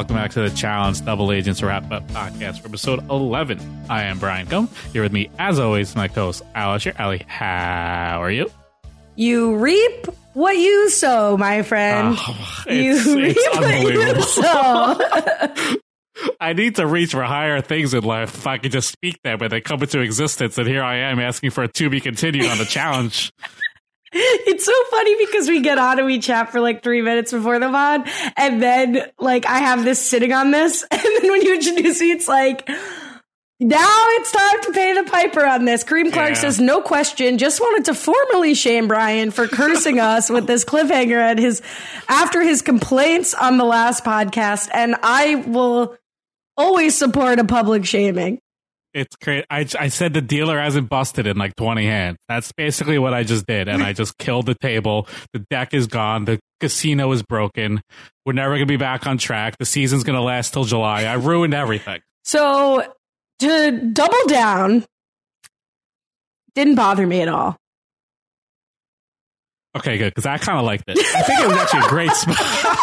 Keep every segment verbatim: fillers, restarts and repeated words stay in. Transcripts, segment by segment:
welcome back to the Challenge Double Agents Wrap Up Podcast for episode eleven. I am Brian Combe. Here with me, as always, my co-host, Alice. Ali, how are you? You reap what you sow, my friend. Oh, you it's, reap it's what you sow. I need to reach for higher things in life if I could just speak them and they come into existence. And here I am asking for it to be continued on the challenge. It's so funny because we get on and we chat for like three minutes before the pod. And then like I have this sitting on this. And then when you introduce me, it's like, now it's time to pay the piper on this. Kareem Clark yeah. says, no question. Just wanted to formally shame Brian for cursing us with this cliffhanger at his after his complaints on the last podcast. And I will always support a public shaming. It's crazy. I, I said the dealer hasn't busted in like twenty hands. That's basically what I just did. And I just killed the table. The deck is gone. The casino is broken. We're never going to be back on track. The season's going to last till July. I ruined everything. So to double down, didn't bother me at all. Okay, good. Because I kind of liked it. I think it was actually a great spot.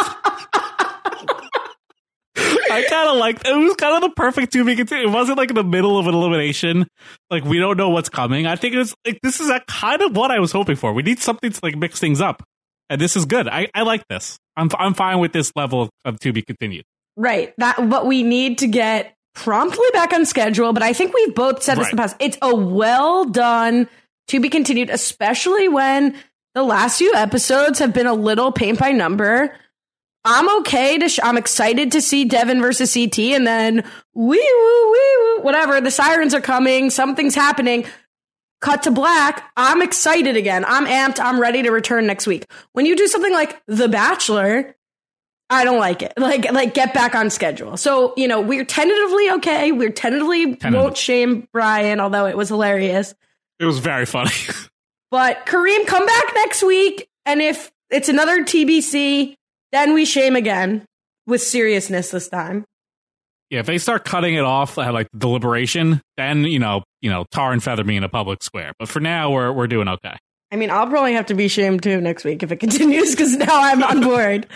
I kind of liked it. It was kind of the perfect to be continued. It wasn't like in the middle of an elimination. Like, we don't know what's coming. I think it was like, this is a kind of what I was hoping for. We need something to like mix things up. And this is good. I, I like this. I'm I'm fine with this level of to be continued. Right. That, but we need to get promptly back on schedule. But I think we've both said this right. in the past. It's a well done to be continued, especially when the last few episodes have been a little paint by number. I'm okay to, sh- I'm excited to see Devin versus C T and then wee woo, wee woo, whatever. The sirens are coming. Something's happening. Cut to black. I'm excited again. I'm amped. I'm ready to return next week. When you do something like The Bachelor, I don't like it. Like, like get back on schedule. So, you know, we're tentatively okay. We're tentatively Tentative. won't shame Brian, although it was hilarious. It was very funny. But Kareem, come back next week. And if it's another T B C, then we shame again with seriousness this time. Yeah, if they start cutting it off at like deliberation, then you know, you know, tar and feather me in a public square. But for now, we're we're doing okay. I mean, I'll probably have to be shamed too next week if it continues because now I'm on board.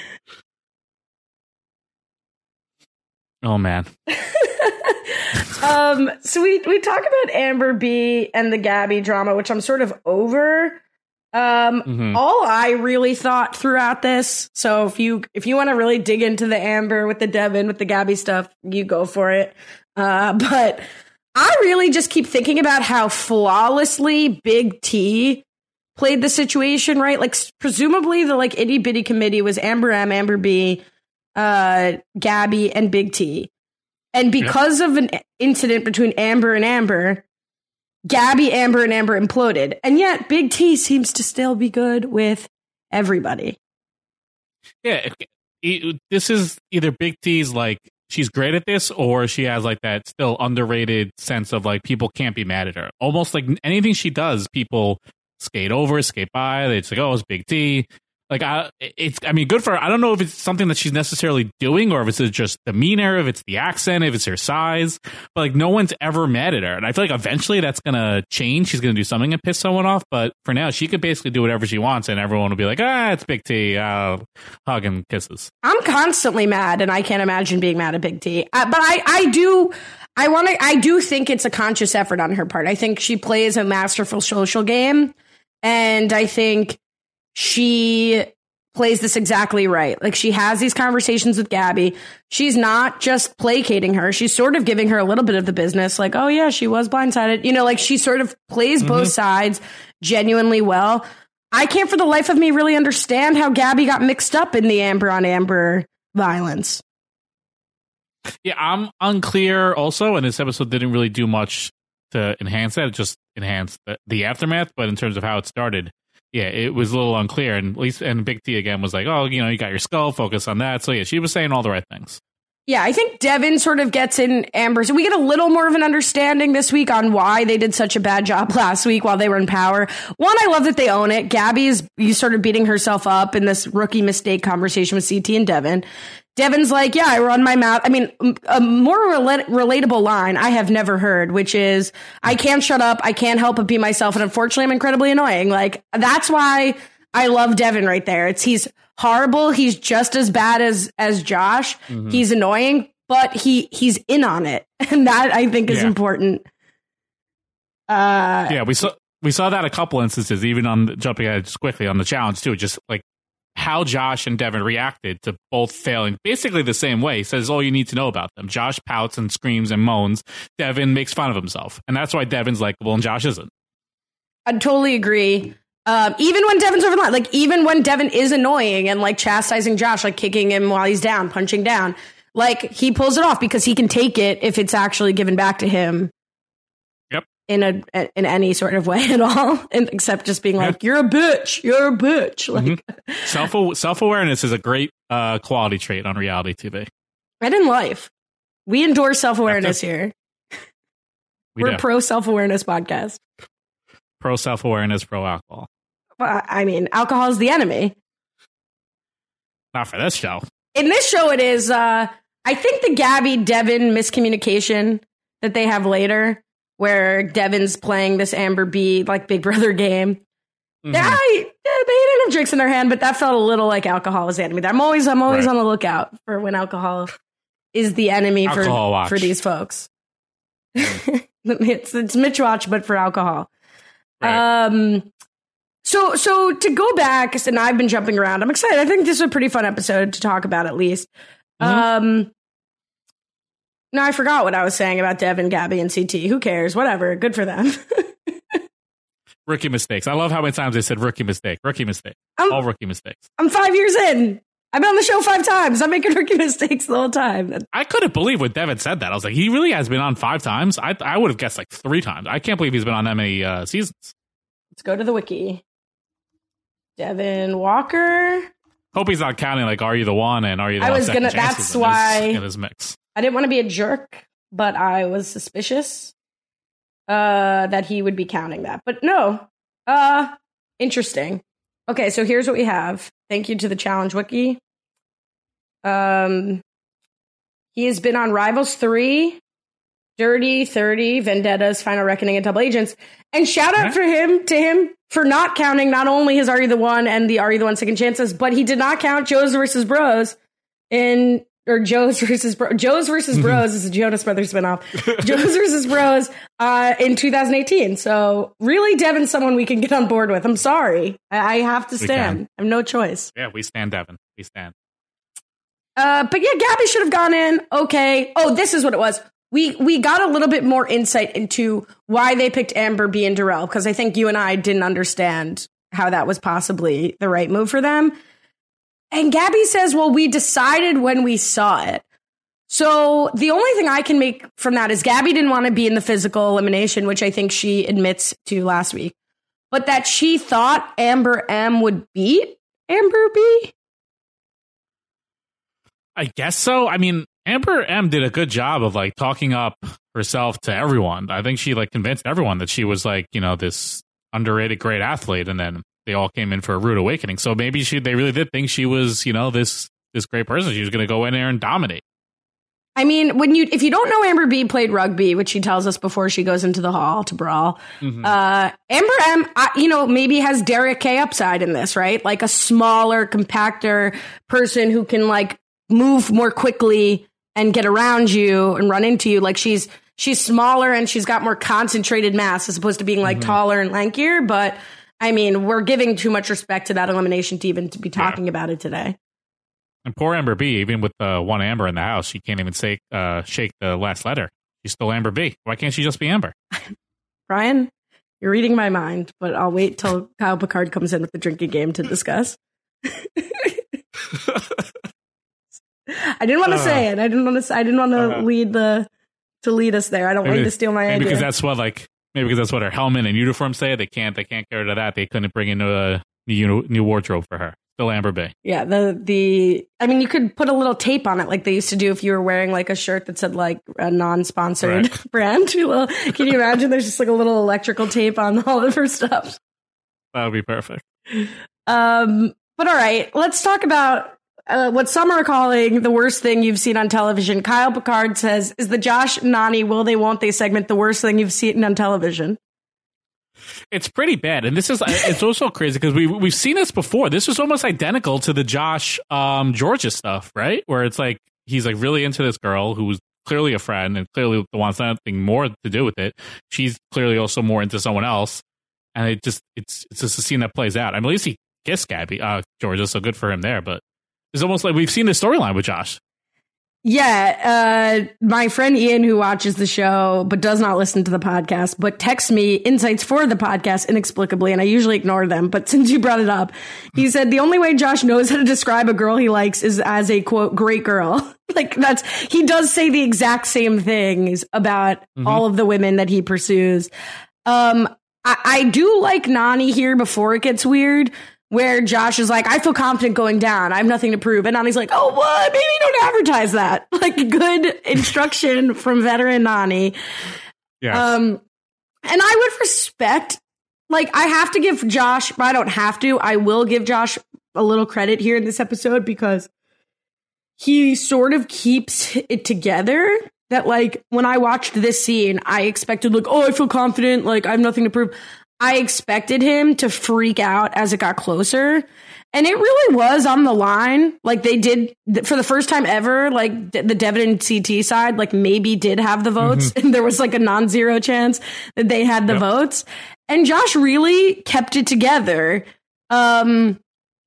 Oh man. um. So we we talk about Amber B and the Gabby drama, which I'm sort of over. Um, mm-hmm. All I really thought throughout this, so if you if you want to really dig into the Amber with the Devin, with the Gabby stuff, you go for it. Uh, but I really just keep thinking about how flawlessly Big T played the situation, right? Like, presumably the like itty bitty committee was Amber M, Amber B, uh, Gabby, and Big T. And because yeah. of an incident between Amber and Amber, Gabby, Amber, and Amber imploded. And yet Big T seems to still be good with everybody. Yeah, it, this is either Big T's like, she's great at this, or she has like that still underrated sense of like, people can't be mad at her. Almost like anything she does, people skate over, skate by. They just like, oh, it's Big T. Like, I, it's, I mean, good for her. I don't know if it's something that she's necessarily doing or if it's just demeanor, if it's the accent, if it's her size. But, like, no one's ever mad at her. And I feel like eventually that's going to change. She's going to do something and piss someone off. But for now, she could basically do whatever she wants and everyone will be like, ah, it's Big T. Uh, hug and kisses. I'm constantly mad and I can't imagine being mad at Big T. Uh, but I, I do... I want to. I do think it's a conscious effort on her part. I think she plays a masterful social game. And I think she plays this exactly right. Like, she has these conversations with Gabby. She's not just placating her. She's sort of giving her a little bit of the business. Like, oh, yeah, she was blindsided. You know, like, she sort of plays mm-hmm. both sides genuinely well. I can't for the life of me really understand how Gabby got mixed up in the Amber on Amber violence. Yeah, I'm unclear also, and this episode didn't really do much to enhance that. It just enhanced the, the aftermath, but in terms of how it started, yeah, it was a little unclear. And at least, and Big T again was like, oh, you know, you got your skull, focus on that. So yeah, she was saying all the right things. Yeah, I think Devin sort of gets in Amber's. We get a little more of an understanding this week on why they did such a bad job last week while they were in power. One, I love that they own it. Gabby's you sort of beating herself up in this rookie mistake conversation with C T and Devin. Devin's like, yeah, I run my mouth. I mean, a more rel- relatable line I have never heard, which is, I can't shut up. I can't help but be myself. And unfortunately, I'm incredibly annoying. Like, that's why I love Devin right there. It's he's horrible. He's just as bad as as Josh. Mm-hmm. He's annoying, but he he's in on it, and that I think is yeah. important. Uh, yeah, we saw we saw that a couple instances, even on the, jumping ahead just quickly on the challenge too. Just like how Josh and Devin reacted to both failing basically the same way. He says all you need to know about them. Josh pouts and screams and moans. Devin makes fun of himself, and that's why Devin's likable and Josh isn't. I totally agree. Um, even when Devin's over the line, like even when Devin is annoying and like chastising Josh, like kicking him while he's down, punching down, like he pulls it off because he can take it if it's actually given back to him. Yep. In a in any sort of way at all, and except just being like, yep. "You're a bitch. You're a bitch." Like mm-hmm. self self awareness is a great uh, quality trait on reality T V and in life. We endorse self awareness here. We We're do. a pro self awareness podcast. Pro self awareness, pro alcohol. Well, I mean, alcohol is the enemy. Not for this show. In this show, it is. Uh, I think the Gabby Devin miscommunication that they have later, where Devin's playing this Amber B like Big Brother game. Mm-hmm. I, they didn't have drinks in their hand, but that felt a little like alcohol was the enemy. I'm always, I'm always right. on the lookout for when alcohol is the enemy alcohol for watch. for these folks. it's it's Mitch watch, but for alcohol. Right. Um. So, so to go back, and I've been jumping around. I'm excited. I think this is a pretty fun episode to talk about, at least. Mm-hmm. Um, now I forgot what I was saying about Devin, Gabby, and C T. Who cares? Whatever. Good for them. Rookie mistakes. I love how many times they said rookie mistake, rookie mistake, I'm, all rookie mistakes. I'm five years in. I've been on the show five times. I'm making rookie mistakes the whole time. I couldn't believe when Devin said that. I was like, he really has been on five times. I I would have guessed like three times. I can't believe he's been on that many uh, seasons. Let's go to the wiki. Devin Walker. Hope he's not counting like "Are You the One" and "Are You the I One?" was gonna. That's in why his, in his mix. I didn't want to be a jerk, but I was suspicious uh, that he would be counting that. But no, uh, interesting. Okay, so here's what we have. Thank you to the Challenge Wiki. Um, he has been on Rivals three, Dirty thirty, Vendettas, Final Reckoning, and Double Agents. And shout out yeah. for him to him for not counting not only his Are You the One and the Are You the One Second Chances, but he did not count Joe's versus Bros in or Joe's versus Bro, Joe's versus Bros is a Jonas Brothers spinoff. Joe's versus Bros uh, in two thousand eighteen. So really, Devin's someone we can get on board with. I'm sorry, I, I have to stand. I have no choice. Yeah, we stand Devin. We stand. Uh, but yeah, Gabby should have gone in. Okay. Oh, this is what it was. We we got a little bit more insight into why they picked Amber B and Darrell, because I think you and I didn't understand how that was possibly the right move for them. And Gabby says, well, we decided when we saw it. So the only thing I can make from that is Gabby didn't want to be in the physical elimination, which I think she admits to last week, but that she thought Amber M would beat Amber B. I guess so. I mean, Amber M did a good job of like talking up herself to everyone. I think she like convinced everyone that she was like, you know, this underrated great athlete, and then they all came in for a rude awakening. So maybe she they really did think she was, you know, this this great person. She was going to go in there and dominate. I mean, when you if you don't know, Amber B played rugby, which she tells us before she goes into the hall to brawl. Mm-hmm. Uh, Amber M, I, you know, maybe has Derek K upside in this, right? Like a smaller, compactor person who can like move more quickly and get around you and run into you. Like she's she's smaller and she's got more concentrated mass as opposed to being like mm-hmm. taller and lankier. But I mean, we're giving too much respect to that elimination to even to be talking yeah. about it today. And poor Amber B, even with the uh, one Amber in the house, she can't even say uh, shake the last letter. She's still Amber B. Why can't she just be Amber? Brian, you're reading my mind, but I'll wait till Kyle Picard comes in with the drinking game to discuss. I didn't want to uh, say it. I didn't want to. I didn't want to uh, lead the to lead us there. I don't maybe, want you to steal my maybe idea. Because that's what like maybe because that's what her helmet and uniform say. They can't. They can't get rid of that. They couldn't bring in a new new wardrobe for her. Still Amber B. Yeah. The the. I mean, you could put a little tape on it like they used to do if you were wearing like a shirt that said like a non-sponsored right. brand. Can you imagine? There's just like a little electrical tape on all of her stuff. That would be perfect. Um. But all right, let's talk about. Uh, what some are calling the worst thing you've seen on television. Kyle Picard says, is the Josh Nany will they won't they segment the worst thing you've seen on television? It's pretty bad, and this is it's also crazy because we we've seen this before. This was almost identical to the Josh um, Georgia stuff, right? Where it's like he's like really into this girl who's clearly a friend and clearly wants nothing more to do with it. She's clearly also more into someone else, and it just it's it's just a scene that plays out. I mean, at least he kissed Gabby, uh, Georgia, so good for him there. But it's almost like we've seen this storyline with Josh. Yeah, uh, my friend Ian, who watches the show but does not listen to the podcast, but texts me insights for the podcast inexplicably, and I usually ignore them. But since you brought it up, he said the only way Josh knows how to describe a girl he likes is as a, quote, great girl. Like, that's, he does say the exact same things about mm-hmm. all of the women that he pursues. Um, I, I do like Nany here before it gets weird, where Josh is like, I feel confident going down. I have nothing to prove. And Nany's like, oh, what? Maybe don't advertise that. Like, good instruction from veteran Nany. Yeah. Um, and I would respect, like, I have to give Josh, but I don't have to. I will give Josh a little credit here in this episode because he sort of keeps it together. That, like, when I watched this scene, I expected, like, oh, I feel confident. Like, I have nothing to prove. I expected him to freak out as it got closer. And it really was on the line. Like, they did, for the first time ever, like, the Devin and C T side, like, maybe did have the votes. Mm-hmm. And there was, like, a non-zero chance that they had the yep. votes. And Josh really kept it together. Um,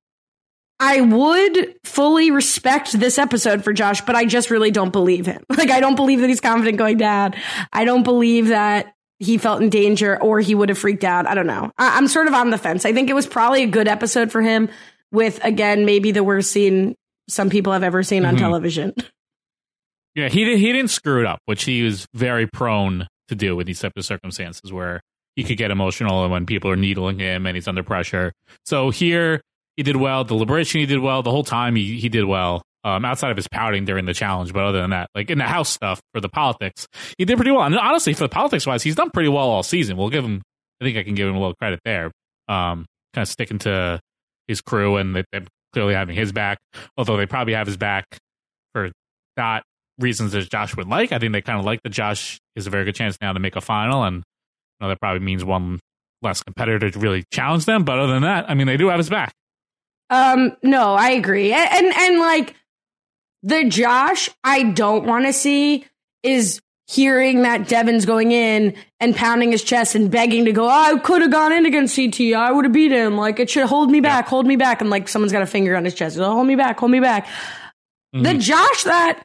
I would fully respect this episode for Josh, but I just really don't believe him. Like, I don't believe that he's confident going down. I don't believe that he felt in danger or he would have freaked out. I don't know. I- I'm sort of on the fence. I think it was probably a good episode for him with, again, maybe the worst scene some people have ever seen on mm-hmm. television. Yeah, he, he didn't screw it up, which he was very prone to do with these types of circumstances where he could get emotional when people are needling him and he's under pressure. So here he did well. The liberation he did well. The whole time he, he did well. Um, outside of his pouting during the challenge, but other than that, like in the house stuff for the politics, he did pretty well. And honestly, for the politics wise, he's done pretty well all season. We'll give him, I think I can give him a little credit there. Um, kind of sticking to his crew and they, they're clearly having his back, although they probably have his back for not reasons as Josh would like. I think they kind of like that Josh is a very good chance now to make a final, and you know, that probably means one less competitor to really challenge them. But other than that, I mean, they do have his back. Um, no, I agree. And, and, and like, the Josh I don't want to see is hearing that Devin's going in and pounding his chest and begging to go, oh, I could have gone in against C T. I would have beat him. Like, it should hold me back, yeah. hold me back. And like, someone's got a finger on his chest. Oh, hold me back, hold me back. Mm-hmm. The Josh that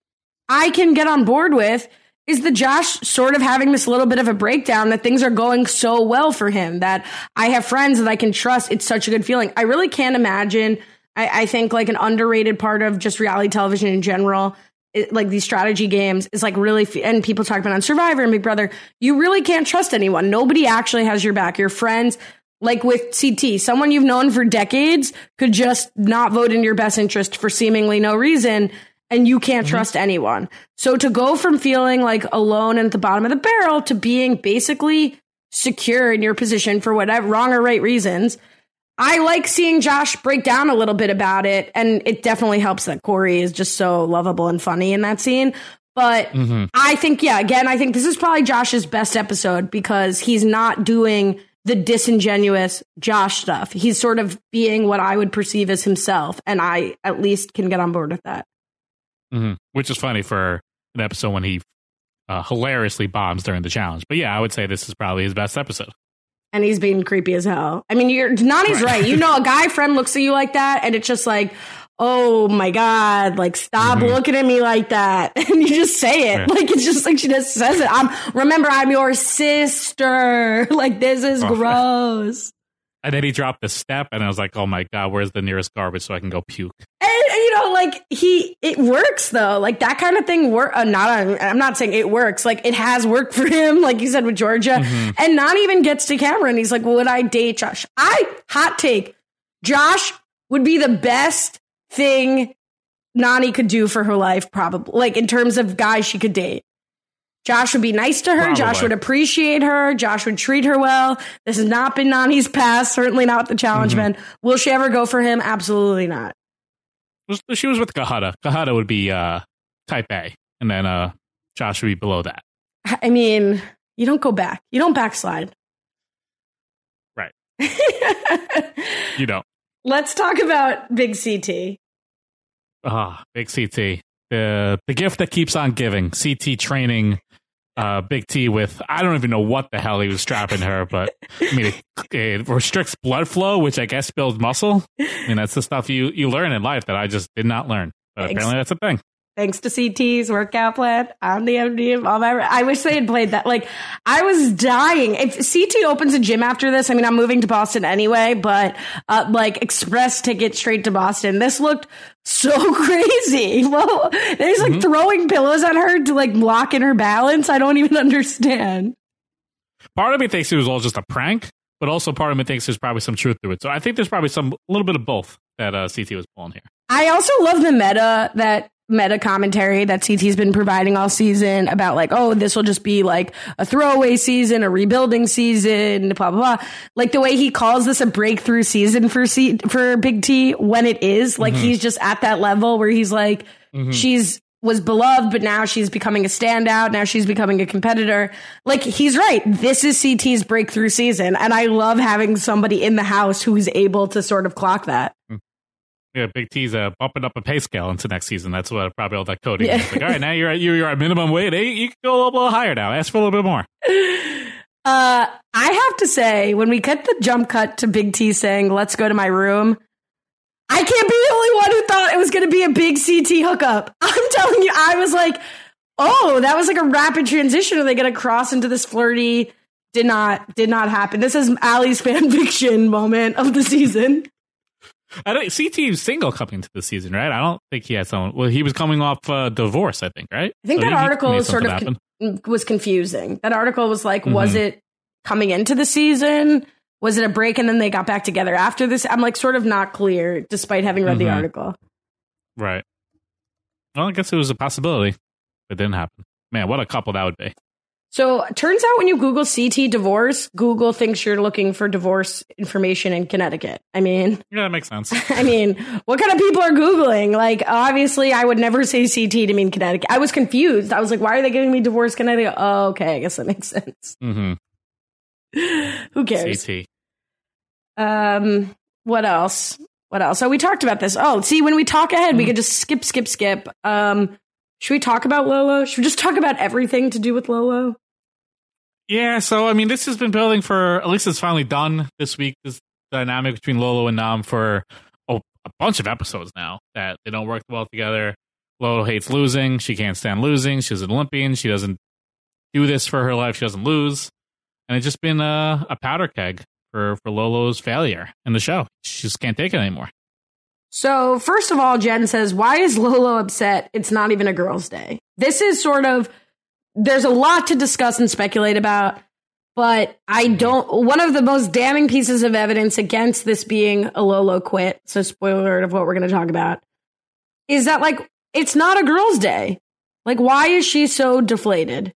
I can get on board with is the Josh sort of having this little bit of a breakdown that things are going so well for him, that I have friends that I can trust. It's such a good feeling. I really can't imagine. I, I think like an underrated part of just reality television in general, it, like these strategy games, is like really, f- and people talk about on Survivor and Big Brother, you really can't trust anyone. Nobody actually has your back. Your friends, like with C T, someone you've known for decades could just not vote in your best interest for seemingly no reason, and you can't mm-hmm. trust anyone. So to go from feeling like alone and at the bottom of the barrel to being basically secure in your position for whatever wrong or right reasons, I like seeing Josh break down a little bit about it, and it definitely helps that Corey is just so lovable and funny in that scene. But mm-hmm. I think, yeah, again, I think this is probably Josh's best episode because he's not doing the disingenuous Josh stuff. He's sort of being what I would perceive as himself, and I at least can get on board with that. Mm-hmm. Which is funny for an episode when he uh, hilariously bombs during the challenge. But yeah, I would say this is probably his best episode. And he's being creepy as hell. I mean, you're Nany's right. right. You know, a guy friend looks at you like that, and it's just like, oh my God, like, stop mm-hmm. looking at me like that. And you just say it. Yeah. Like, it's just like she just says it. I'm remember, I'm your sister. Like, this is oh. gross. And then he dropped the step, and I was like, oh my God, where's the nearest garbage so I can go puke? And, you know, like, he, it works, though. Like, that kind of thing work. Uh, not, I'm not saying it works. Like, it has worked for him, like you said with Georgia. Mm-hmm. And not even gets to camera, and he's like, well, would I date Josh? I, hot take, Josh would be the best thing Nany could do for her life, probably. Like, in terms of guys she could date. Josh would be nice to her. Probably. Josh would appreciate her. Josh would treat her well. This has not been Nany's past. Certainly not with the challenge mm-hmm. men. Will she ever go for him? Absolutely not. She was with Kahada. Kahada would be uh, type A. And then uh, Josh would be below that. I mean, you don't go back. You don't backslide. You know. Let's talk about Big C T. Ah, oh, Big C T. The the gift that keeps on giving. C T training uh, Big T with, I don't even know what the hell he was strapping her, but I mean, it, it restricts blood flow, which I guess builds muscle. I mean, that's the stuff you, you learn in life that I just did not learn. But Thanks. Apparently that's a thing. Thanks to C T's workout plan, I'm the M D of all my. I wish they had played that. Like, I was dying. If C T opens a gym after this, I mean, I'm moving to Boston anyway, but uh, like express ticket straight to Boston. This looked so crazy. Well, there's like mm-hmm. throwing pillows at her to like lock in her balance. I don't even understand. Part of me thinks it was all just a prank, but also part of me thinks there's probably some truth to it. So I think there's probably some a little bit of both that uh, C T was pulling here. I also love the meta that. meta commentary that C T's been providing all season about like, oh, this will just be like a throwaway season, a rebuilding season, blah, blah, blah. Like the way he calls this a breakthrough season for C- for Big T when it is. Like mm-hmm. he's just at that level where he's like, mm-hmm. she's was beloved, but now she's becoming a standout. Now she's becoming a competitor. Like he's right. This is C T's breakthrough season. And I love having somebody in the house who's able to sort of clock that. Mm-hmm. Yeah, Big T's uh, bumping up a pay scale into next season. That's what probably all that coding yeah. is. Like, all right, now you're at you're at minimum wage. Hey, you can go a little, little higher now. Ask for a little bit more. Uh, I have to say, when we cut the jump cut to Big T saying, "Let's go to my room," I can't be the only one who thought it was going to be a big C T hookup. I'm telling you, I was like, "Oh, that was like a rapid transition. Are they going to cross into this flirty?" Did not, did not happen. This is Allie's fan fiction moment of the season. I don't, C T was single coming into the season, right? I don't think he had someone. Well, he was coming off uh, divorce, I think, right? I think so that he, article was sort of con- was confusing. That article was like, mm-hmm. was it coming into the season? Was it a break and then they got back together after this? I'm like sort of not clear, despite having read mm-hmm. the article. Right. Well, I guess it was a possibility. It didn't happen. Man, what a couple that would be. So turns out when you Google C T divorce, Google thinks you're looking for divorce information in Connecticut. I mean, yeah, that makes sense. I mean, what kind of people are Googling? Like, obviously, I would never say C T to mean Connecticut. I was confused. I was like, why are they giving me divorce Connecticut? Oh, okay. I guess that makes sense. Mm-hmm. Who cares? C T. Um, what else? What else? So we talked about this. Oh, see, when we talk ahead, mm-hmm. we could just skip, skip, skip. Um, should we talk about Lolo? Should we just talk about everything to do with Lolo? Yeah, so, I mean, this has been building for, at least it's finally done this week, this dynamic between Lolo and Nam for oh, a bunch of episodes now, that they don't work well together. Lolo hates losing. She can't stand losing. She's an Olympian. She doesn't do this for her life. She doesn't lose. And it's just been a, a powder keg for, for Lolo's failure in the show. She just can't take it anymore. So, first of all, Jen says, why is Lolo upset? It's not even a girl's day. This is sort of... There's a lot to discuss and speculate about, but I don't. One of the most damning pieces of evidence against this being a Lolo quit, so spoiler alert of what we're going to talk about, is that, like, it's not a girl's day. Like, why is she so deflated?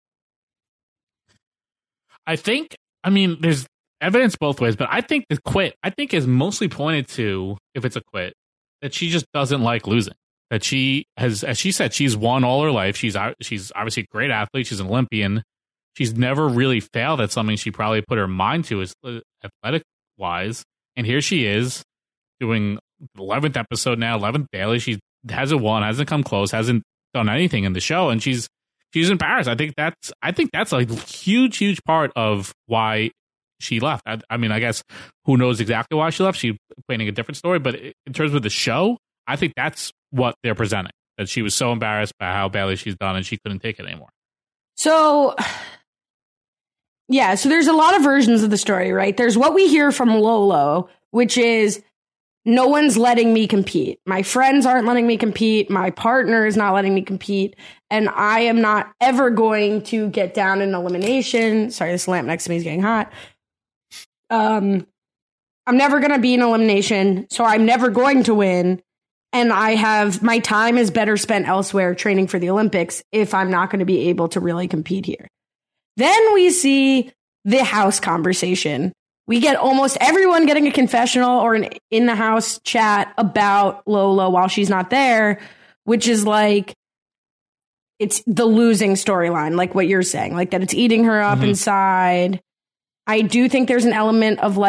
I think, I mean, there's evidence both ways, but I think the quit, I think is mostly pointed to, if it's a quit, that she just doesn't like losing. That she has, as she said, she's won all her life. She's she's obviously a great athlete. She's an Olympian. She's never really failed at something she probably put her mind to, as athletic wise. And here she is doing eleventh episode now, eleventh daily. She hasn't won, hasn't come close, hasn't done anything in the show, and she's she's embarrassed. I think that's I think that's a huge, huge part of why she left. I, I mean, I guess who knows exactly why she left? She's painting a different story, but in terms of the show, I think that's what they're presenting, that she was so embarrassed by how badly she's done and she couldn't take it anymore. So, yeah, so there's a lot of versions of the story, right? There's what we hear from Lolo, which is, no one's letting me compete. My friends aren't letting me compete. My partner is not letting me compete. And I am not ever going to get down in elimination. Sorry, this lamp next to me is getting hot. Um, I'm never going to be in elimination, so I'm never going to win. And I have, my time is better spent elsewhere training for the Olympics if I'm not going to be able to really compete here. Then we see the house conversation. We get almost everyone getting a confessional or an in the house chat about Lolo while she's not there, which is like, it's the losing storyline, like what you're saying, like that it's eating her up mm-hmm. inside. I do think there's an element of like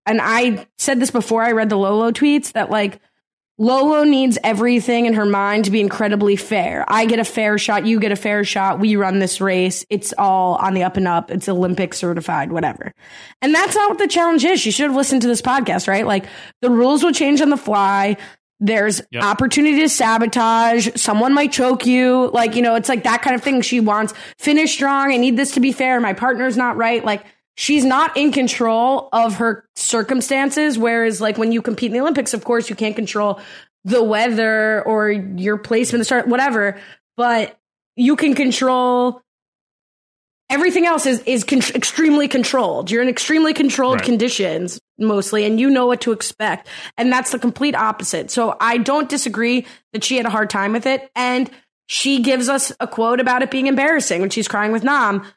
and I said this before I read the Lolo tweets, that like Lolo needs everything in her mind to be incredibly fair. I get a fair shot. You get a fair shot. We run this race. It's all on the up and up. It's Olympic certified, whatever. And that's not what the challenge is. She should have listened to this podcast, right? Like the rules will change on the fly. There's yep. opportunity to sabotage. Someone might choke you. Like, you know, it's like that kind of thing. She wants finish strong. I need this to be fair. My partner's not right. Like, she's not in control of her circumstances. Whereas like when you compete in the Olympics, of course, you can't control the weather or your placement, the start, whatever, but you can control everything else is, is con- extremely controlled. You're in extremely controlled right. conditions mostly, and you know what to expect. And that's the complete opposite. So I don't disagree that she had a hard time with it. And she gives us a quote about it being embarrassing when she's crying with Nam.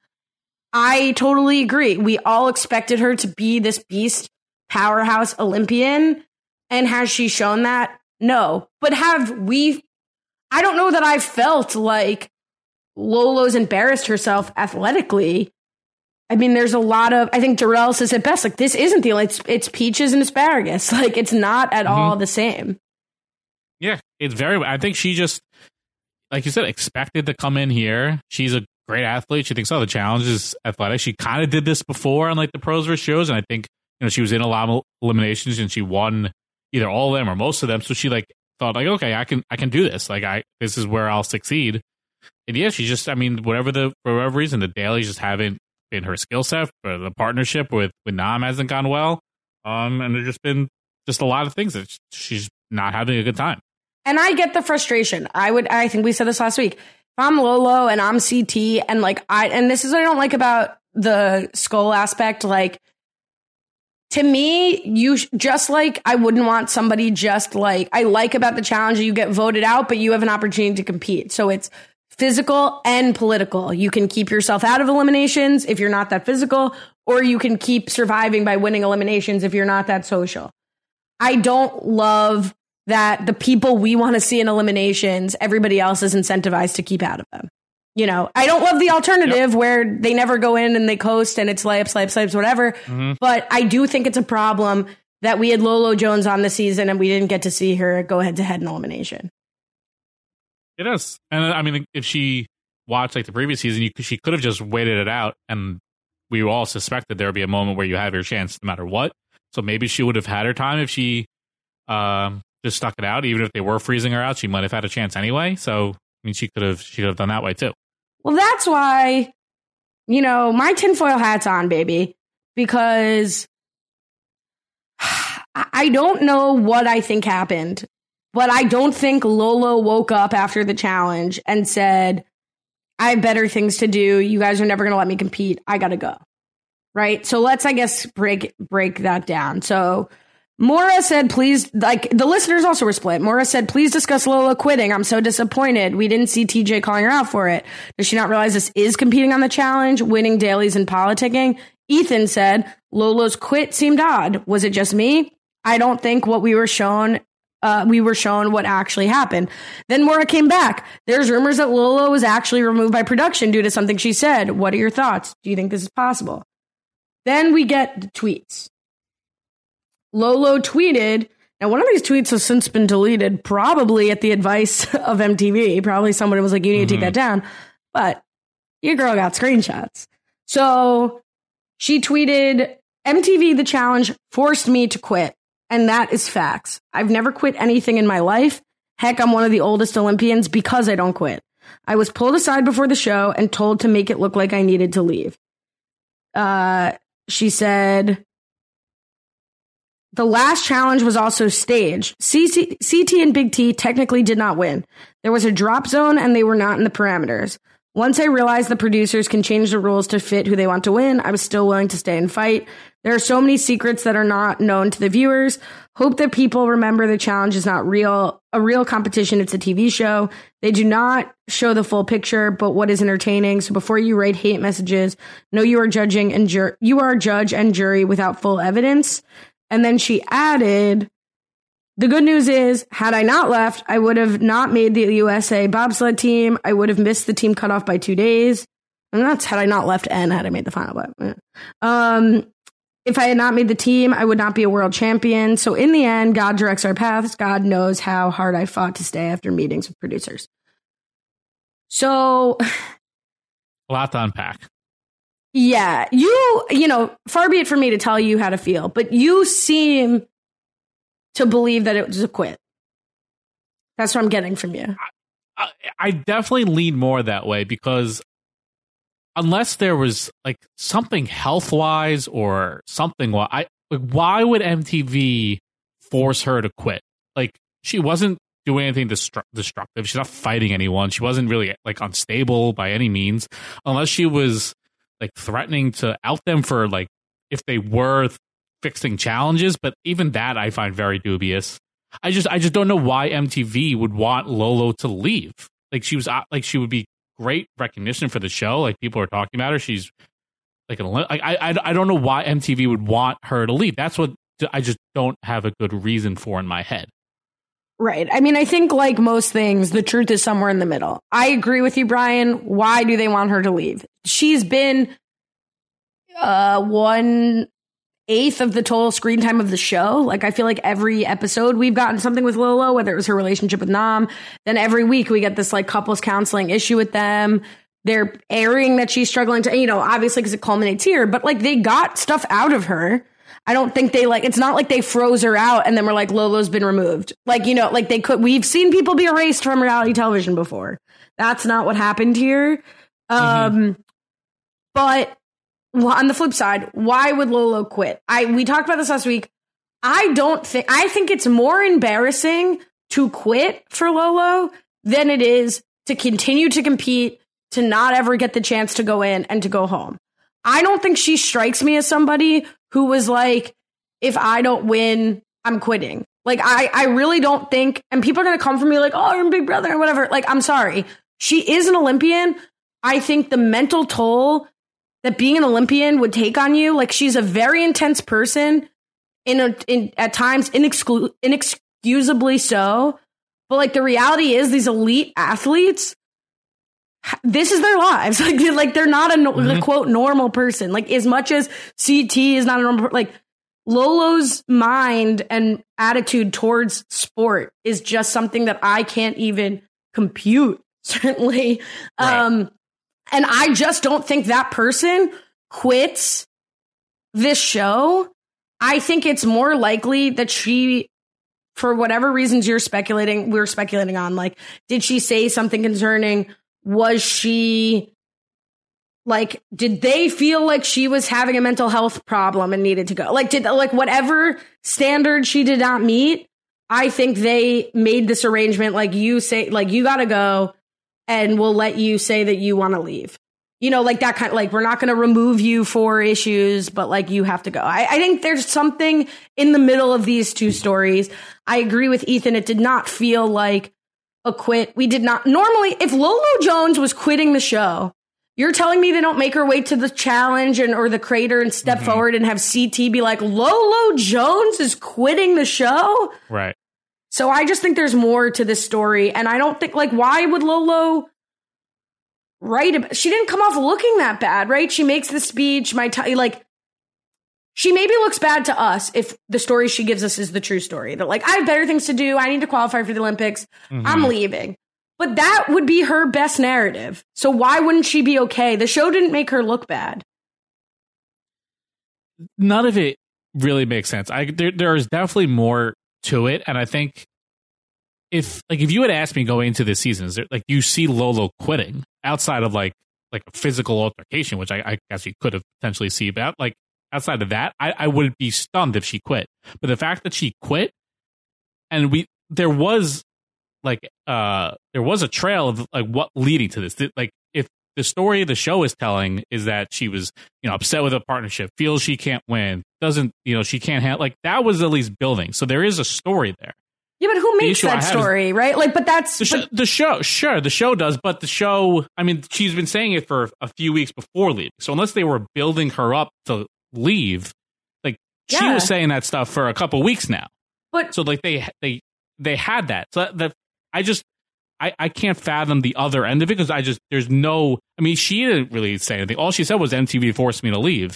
I totally agree. We all expected her to be this beast powerhouse Olympian. And has she shown that? No. But have we? I don't know that I've felt like Lolo's embarrassed herself athletically. I mean, there's a lot of, I think Darrell says it best, like this isn't the, it's, it's peaches and asparagus. Like it's not at mm-hmm. all the same. Yeah, it's very, I think she just, like you said, expected to come in here. She's a great athlete. She thinks, oh, the challenge is athletic. She kind of did this before on like the pros versus shows, and I think you know she was in a lot of eliminations and she won either all of them or most of them. So she like thought like, okay, I can I can do this. Like I this is where I'll succeed. And yeah, she just I mean whatever the for whatever reason the dailies just haven't been her skill set. Or the partnership with with Nam hasn't gone well. Um, and there's just been just a lot of things that she's not having a good time. And I get the frustration. I would I think we said this last week. I'm Lolo and I'm C T and like I and this is what I don't like about the skull aspect. Like to me, you sh- just like I wouldn't want somebody just like I like about the challenge. You get voted out, but you have an opportunity to compete. So it's physical and political. You can keep yourself out of eliminations if you're not that physical, or you can keep surviving by winning eliminations if you're not that social. I don't love that the people we want to see in eliminations, everybody else is incentivized to keep out of them. You know, I don't love the alternative yep. where they never go in and they coast and it's layups, layups, layups, whatever. Mm-hmm. But I do think it's a problem that we had Lolo Jones on the season and we didn't get to see her go head to head in elimination. It is. And I mean, if she watched like the previous season, you, she could have just waited it out. And we all suspected there would be a moment where you have your chance no matter what. So maybe she would have had her time if she, um, just stuck it out. Even if they were freezing her out, she might have had a chance anyway. So, I mean, she could have she could have done that way too. Well, that's why, you know, my tinfoil hat's on, baby, because I don't know what I think happened, but I don't think Lolo woke up after the challenge and said, I have better things to do. You guys are never going to let me compete. I got to go. Right. So let's, I guess, break break that down. So Maura said, please, like the listeners also were split. Maura said, please discuss Lolo quitting. I'm so disappointed. We didn't see T J calling her out for it. Does she not realize this is competing on the challenge, winning dailies and politicking? Ethan said, Lolo's quit seemed odd. Was it just me? I don't think what we were shown, uh, we were shown what actually happened. Then Maura came back. There's rumors that Lolo was actually removed by production due to something she said. What are your thoughts? Do you think this is possible? Then we get the tweets. Lolo tweeted, now one of these tweets has since been deleted, probably at the advice of M T V. Probably someone was like, you need mm-hmm. to take that down. But your girl got screenshots. So she tweeted, M T V The Challenge forced me to quit. And that is facts. I've never quit anything in my life. Heck, I'm one of the oldest Olympians because I don't quit. I was pulled aside before the show and told to make it look like I needed to leave. Uh, she said, the last challenge was also staged. C T and Big T technically did not win. There was a drop zone and they were not in the parameters. Once I realized the producers can change the rules to fit who they want to win, I was still willing to stay and fight. There are so many secrets that are not known to the viewers. Hope that people remember the challenge is not real, a real competition. It's a T V show. They do not show the full picture, but what is entertaining. So before you write hate messages, know you are judging and jur- you are a judge and jury without full evidence. And then she added, the good news is, had I not left, I would have not made the U S A bobsled team. I would have missed the team cutoff by two days. And that's had I not left and had I made the final. But, um, If I had not made the team, I would not be a world champion. So in the end, God directs our paths. God knows how hard I fought to stay after meetings with producers. So a lot to unpack. Yeah, you, you know, far be it for me to tell you how to feel, but you seem to believe that it was a quit. That's what I'm getting from you. I, I, I definitely lean more that way because unless there was like something health wise or something, I like, why would M T V force her to quit? Like, she wasn't doing anything destru- destructive. She's not fighting anyone. She wasn't really like unstable by any means, unless she was like threatening to out them for like if they were th- fixing challenges. But even that I find very dubious. I just I just don't know why M T V would want Lolo to leave. Like, she was uh, like she would be great recognition for the show. Like, people are talking about her. She's like an I I I don't know why M T V would want her to leave. That's what I just don't have a good reason for in my head. Right. I mean, I think like most things, the truth is somewhere in the middle. I agree with you, Brian. Why do they want her to leave? She's been uh, one eighth of the total screen time of the show. Like, I feel like every episode we've gotten something with Lolo, whether it was her relationship with Nam. Then every week we get this like couples counseling issue with them. They're airing that she's struggling to, you know, obviously because it culminates here, but like they got stuff out of her. I don't think they like, it's not like they froze her out and then we're like, Lolo's been removed. Like, you know, like they could, we've seen people be erased from reality television before. That's not what happened here. Um, mm-hmm. But on the flip side, why would Lolo quit? I, we talked about this last week. I don't think, I think it's more embarrassing to quit for Lolo than it is to continue to compete, to not ever get the chance to go in and to go home. I don't think she strikes me as somebody who was like, if I don't win, I'm quitting. Like, I, I really don't think, and people are going to come for me like, oh, you're Big Brother or whatever. Like, I'm sorry. She is an Olympian. I think the mental toll that being an Olympian would take on you, like, she's a very intense person, in a, in at times inexclu- inexcusably so. But like, the reality is these elite athletes, this is their lives. Like, they're, like they're not a mm-hmm. like, quote normal person. Like, as much as C T is not a normal, like Lolo's mind and attitude towards sport is just something that I can't even compute. Certainly, right. um, and I just don't think that person quits this show. I think it's more likely that she, for whatever reasons you're speculating, we're speculating on, like, did she say something concerning? Was she like, did they feel like she was having a mental health problem and needed to go? Like, did like whatever standard she did not meet? I think they made this arrangement. Like, you say, like, you got to go and we'll let you say that you want to leave. You know, like that kind of like, we're not going to remove you for issues, but like, you have to go. I, I think there's something in the middle of these two stories. I agree with Ethan. It did not feel like a quit. We did not normally, if Lolo Jones was quitting the show, you're telling me they don't make her way to the challenge and or the crater and step mm-hmm. forward and have C T be like, Lolo Jones is quitting the show? Right. So I just think there's more to this story. And I don't think, like, why would Lolo write about, she didn't come off looking that bad, right? She makes the speech, my t- like, she maybe looks bad to us if the story she gives us is the true story. That like, I have better things to do. I need to qualify for the Olympics. Mm-hmm. I'm leaving. But that would be her best narrative. So why wouldn't she be okay? The show didn't make her look bad. None of it really makes sense. I there, there is definitely more to it. And I think if like if you had asked me going into this season, is there, like you see Lolo quitting outside of like like a physical altercation, which I, I guess you could have potentially seen, but like outside of that, I, I wouldn't be stunned if she quit. But the fact that she quit, and we there was like uh there was a trail of like what leading to this. Like if the story the show is telling is that she was, you know, upset with a partnership, feels she can't win, doesn't, you know, she can't have, like that was at least building. So there is a story there. Yeah, but who makes that story, right? Like, but that's the, sh- but- the show. Sure, the show does, but the show. I mean, she's been saying it for a few weeks before leaving. So unless they were building her up to leave, like yeah. she was saying that stuff for a couple weeks now. But so like they they they had that. So that I just I I can't fathom the other end of it because I just there's no. I mean, she didn't really say anything. All she said was M T V forced me to leave,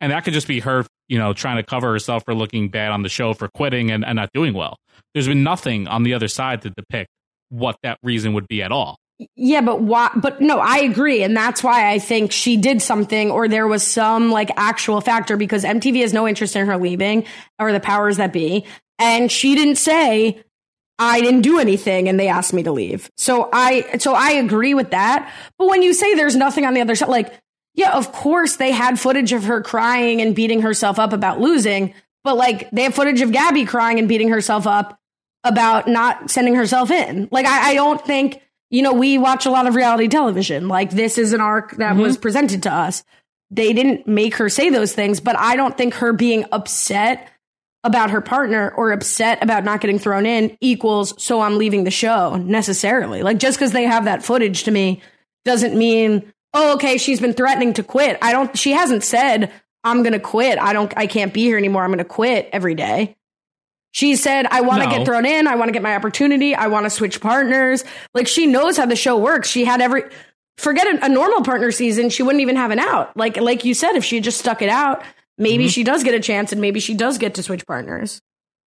And that could just be her, you know, trying to cover herself for looking bad on the show, for quitting and, and not doing well. There's been nothing on the other side to depict what that reason would be at all. Yeah, but why? But no, I agree. And that's why I think she did something, or there was some like actual factor, because M T V has no interest in her leaving, or the powers that be. And she didn't say, I didn't do anything and they asked me to leave. So I, so I agree with that. But when you say there's nothing on the other side, like, yeah, of course they had footage of her crying and beating herself up about losing, but like they have footage of Gabby crying and beating herself up about not sending herself in. Like, I, I don't think, you know, we watch a lot of reality television. Like, this is an arc that mm-hmm. was presented to us. They didn't make her say those things, but I don't think her being upset about her partner or upset about not getting thrown in equals, so I'm leaving the show necessarily. Like, just because they have that footage to me doesn't mean, oh, okay, she's been threatening to quit. I don't, she hasn't said, I'm going to quit. I don't, I can't be here anymore. I'm going to quit every day. She said, I want to no. get thrown in. I want to get my opportunity. I want to switch partners. Like, she knows how the show works. She had every, forget a, a normal partner season. She wouldn't even have an out. Like, like you said, if she had just stuck it out, maybe mm-hmm. she does get a chance, and maybe she does get to switch partners.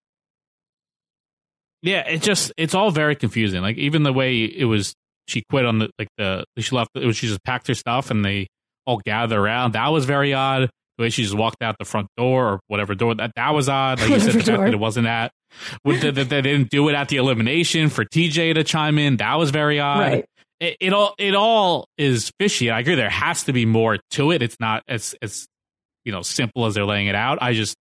Yeah, it just, it's all very confusing. Like, even the way it was, she quit on the, like the, she left, it was, she just packed her stuff and they all gathered around. That was very odd. The way she just walked out the front door or whatever door, that, that was odd. Like you said, the fact that it wasn't at, that they, they didn't do it at the elimination for T J to chime in. That was very odd. Right. It, it all, it all is fishy. I agree. There has to be more to it. It's not as, as, you know, simple as they're laying it out. I just,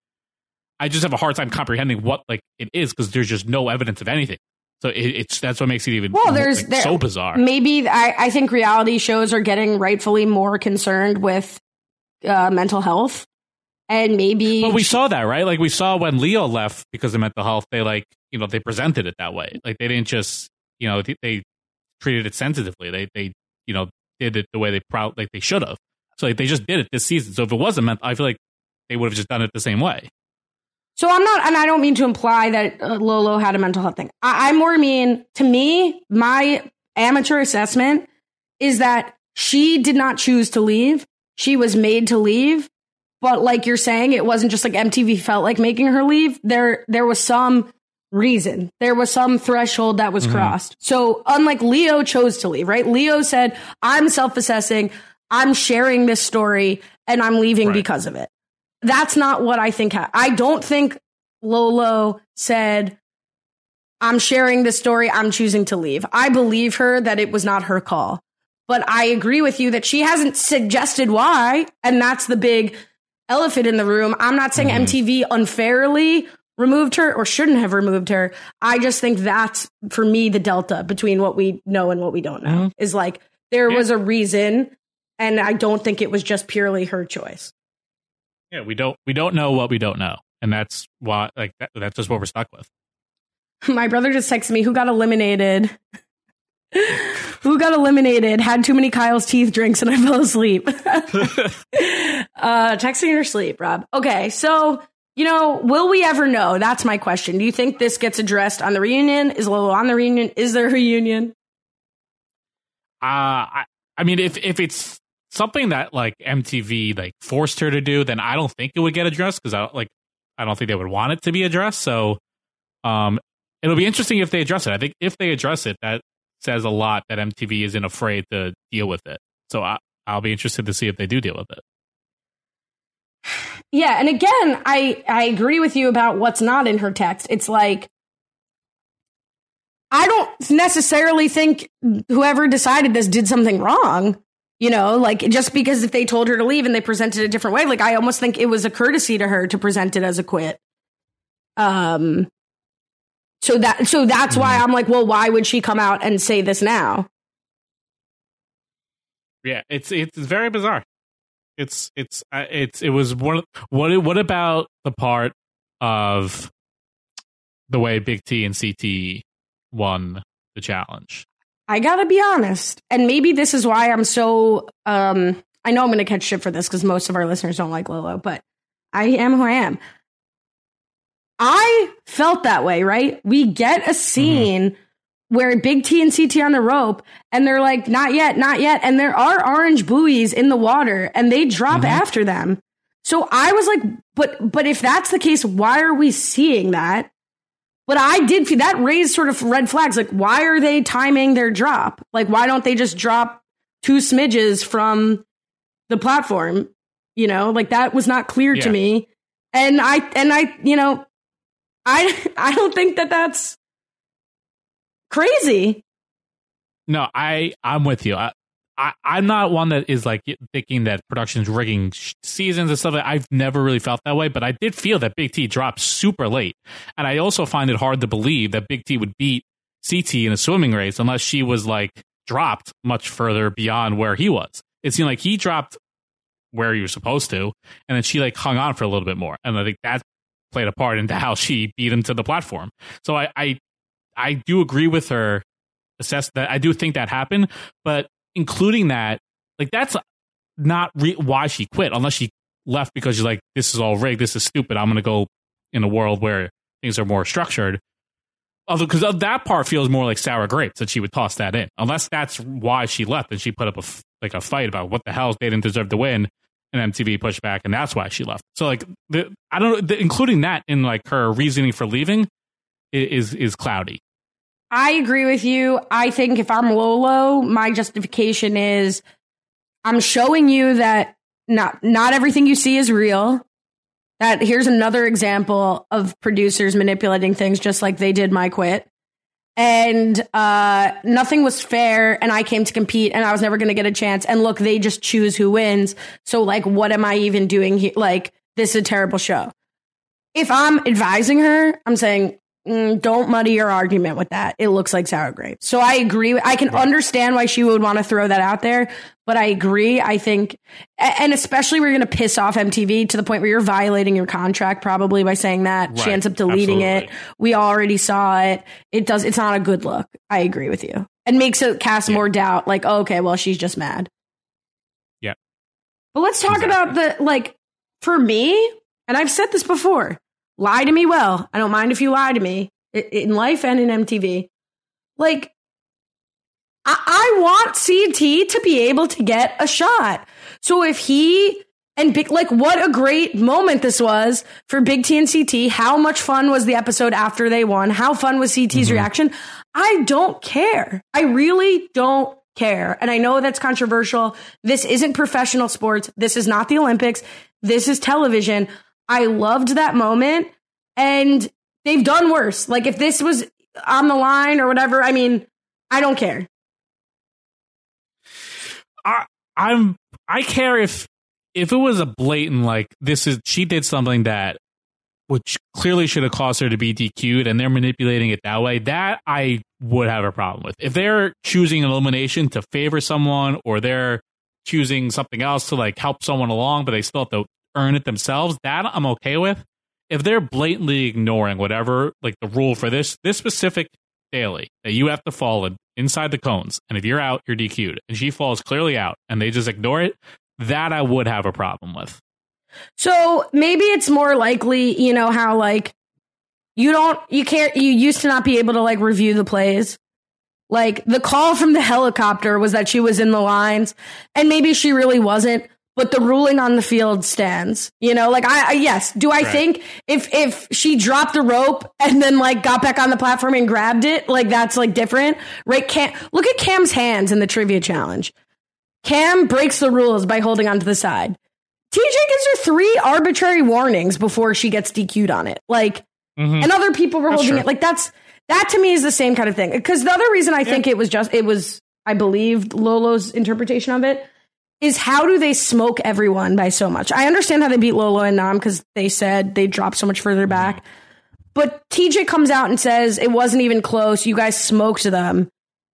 I just have a hard time comprehending what like it is, because there's just no evidence of anything. So it, it's that's what makes it even well, there's like, there, so bizarre. Maybe I, I think reality shows are getting rightfully more concerned with uh, mental health, and maybe. But we saw that, right? Like we saw when Leo left because of mental health. They like you know they presented it that way. Like they didn't just you know they, they treated it sensitively. They they you know did it the way they proud like they should have. So like, they just did it this season. So if it wasn't mental, I feel like they would have just done it the same way. So I'm not, and I don't mean to imply that uh, Lolo had a mental health thing. I, I more mean, to me, my amateur assessment is that she did not choose to leave. She was made to leave. But like you're saying, it wasn't just like M T V felt like making her leave. There, there was some reason. There was some threshold that was mm-hmm. crossed. So unlike Leo chose to leave, right? Leo said, I'm self-assessing. I'm sharing this story and I'm leaving right. because of it. That's not what I think. Ha- I don't think Lolo said, I'm sharing this story. I'm choosing to leave. I believe her that it was not her call. But I agree with you that she hasn't suggested why. And that's the big elephant in the room. I'm not saying mm-hmm. M T V unfairly removed her or shouldn't have removed her. I just think that's, for me, the delta between what we know and what we don't know mm-hmm. is like there yeah. was a reason. And I don't think it was just purely her choice. Yeah, we don't we don't know what we don't know, and that's why like that, that's just what we're stuck with. My brother just texted me, who got eliminated. Who got eliminated? Had too many Kyle's teeth drinks, and I fell asleep. uh, texting in your sleep, Rob. Okay, so you know, will we ever know? That's my question. Do you think this gets addressed on the reunion? Is Lolo on the reunion? Is there a reunion? Uh I I mean, if if it's something that like M T V like forced her to do, then I don't think it would get addressed, because I like I don't think they would want it to be addressed. So um, it'll be interesting if they address it. I think if they address it, that says a lot that M T V isn't afraid to deal with it. So I, I'll be interested to see if they do deal with it. Yeah, and again, I I agree with you about what's not in her text. It's like, I don't necessarily think whoever decided this did something wrong. You know, like just because if they told her to leave and they presented it a different way, like I almost think it was a courtesy to her to present it as a quit. Um, so that so that's why I'm like, well, why would she come out and say this now? Yeah, it's it's very bizarre. It's it's uh, it's it was one. What what about the part of the way Big T and C T won the challenge? I gotta be honest, and maybe this is why I'm so, um, I know I'm going to catch shit for this because most of our listeners don't like Lolo, but I am who I am. I felt that way, right? We get a scene mm-hmm. where Big T and C T on the rope, and they're like, not yet, not yet. And there are orange buoys in the water, and they drop mm-hmm. after them. So I was like, but but if that's the case, why are we seeing that? But I did feel that raised sort of red flags. Like, why are they timing their drop? Like, why don't they just drop two smidges from the platform? You know, like that was not clear yeah. to me. And I, and I, you know, I, I don't think that that's crazy. No, I, I'm with you. I, I, I'm not one that is like thinking that production's rigging seasons and stuff. I've never really felt that way, but I did feel that Big T dropped super late. And I also find it hard to believe that Big T would beat C T in a swimming race unless she was like dropped much further beyond where he was. It seemed like he dropped where he was supposed to, and then she like hung on for a little bit more. And I think that played a part into how she beat him to the platform. So I, I, I do agree with her assess that. I do think that happened, but including that, like that's not re- why she quit, unless she left because she's like, this is all rigged, this is stupid, I'm going to go in a world where things are more structured. Although, because that part feels more like sour grapes that she would toss that in, unless that's why she left and she put up a f- like a fight about what the hell they didn't deserve to win, and M T V pushed back, and that's why she left. So like, the, I don't know, the, including that in like her reasoning for leaving is is cloudy. I agree with you. I think if I'm Lolo, my justification is I'm showing you that not not everything you see is real. That here's another example of producers manipulating things just like they did my quit. And uh, nothing was fair, and I came to compete, and I was never going to get a chance. And look, they just choose who wins. So, like, what am I even doing here? Like, this is a terrible show. If I'm advising her, I'm saying, mm, don't muddy your argument with that. It looks like sour grapes. So I agree. I can right. understand why she would want to throw that out there, but I agree. I think, and especially we're going to piss off M T V to the point where you're violating your contract probably by saying that. Right. She ends up deleting Absolutely. it. We already saw it. It does. It's not a good look. I agree with you. It makes it cast yeah. more doubt. Like, oh, okay, well, she's just mad. Yeah. But let's talk exactly. about the, like, for me, and I've said this before, lie to me well. I don't mind if you lie to me in life and in M T V. Like, I, I want C T to be able to get a shot. So if he and Big, like, what a great moment this was for Big T and C T. How much fun was the episode after they won? How fun was C T's mm-hmm. reaction? I don't care. I really don't care. And I know that's controversial. This isn't professional sports. This is not the Olympics. This is television. I loved that moment, and they've done worse. Like, if this was on the line or whatever, I mean, I don't care. I, I'm, I care if, if it was a blatant, like, this is, she did something that, which clearly should have caused her to be D Q'd, and they're manipulating it that way, that I would have a problem with. If they're choosing an elimination to favor someone, or they're choosing something else to, like, help someone along, but they still have to earn it themselves, that I'm okay with. If they're blatantly ignoring whatever, like, the rule for this this specific daily that you have to fall in, inside the cones, and if you're out, you're D Q'd, and she falls clearly out, and they just ignore it, that I would have a problem with. So maybe it's more likely, you know, how, like, you don't, you can't, you used to not be able to, like, review the plays. Like, the call from the helicopter was that she was in the lines, and maybe she really wasn't. But the ruling on the field stands, you know, like, I, I yes. Do I right. think if, if she dropped the rope and then, like, got back on the platform and grabbed it, like, that's, like, different, right? Cam, look at Cam's hands in the trivia challenge. Cam breaks the rules by holding onto the side. T J gives her three arbitrary warnings before she gets D Q'd on it. Like, mm-hmm. and other people were that's holding true. it. Like, that's, that to me is the same kind of thing. Because the other reason I yeah. think it was just, it was, I believed Lolo's interpretation of it, is how do they smoke everyone by so much? I understand how they beat Lolo and Nam because they said they dropped so much further back. But T J comes out and says it wasn't even close. You guys smoked them.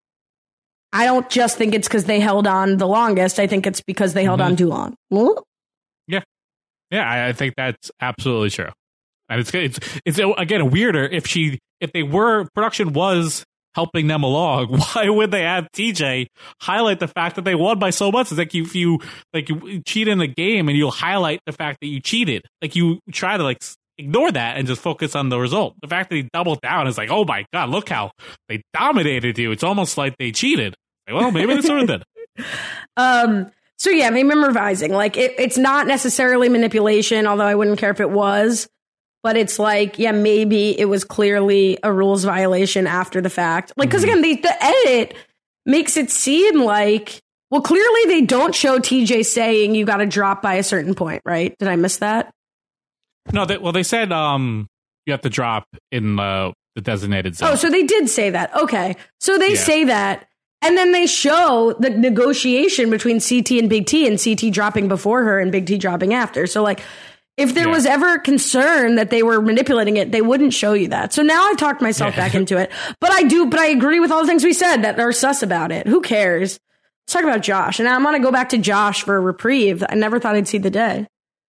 I don't just think it's because they held on the longest. I think it's because they held mm-hmm. on too long. Yeah. Yeah, I, I think that's absolutely true. And it's, it's, it's again, weirder if she, if they were, production was helping them along, why would they have T J highlight the fact that they won by so much? It's like you, if you like you cheat in the game and you'll highlight the fact that you cheated. Like, you try to, like, ignore that and just focus on the result. The fact that he doubled down is like, oh my god, look how they dominated you. It's almost like they cheated. Like, well, maybe they sort of did. Um. So yeah, maybe I'm revising. Like it, it's not necessarily manipulation, although I wouldn't care if it was. But it's like, yeah, maybe it was clearly a rules violation after the fact. Like, because again, the, the edit makes it seem like, well, clearly they don't show T J saying you got to drop by a certain point, right? Did I miss that? No, they, well, they said um you have to drop in uh, the designated zone. Oh, so they did say that. Okay. So they Yeah. say that. And then they show the negotiation between C T and Big T, and C T dropping before her and Big T dropping after. So, like, if there Yeah. was ever concern that they were manipulating it, they wouldn't show you that. So now I've talked myself Yeah. back into it. But I do, but I agree with all the things we said that are sus about it. Who cares? Let's talk about Josh. And I'm going to go back to Josh for a reprieve. I never thought I'd see the day.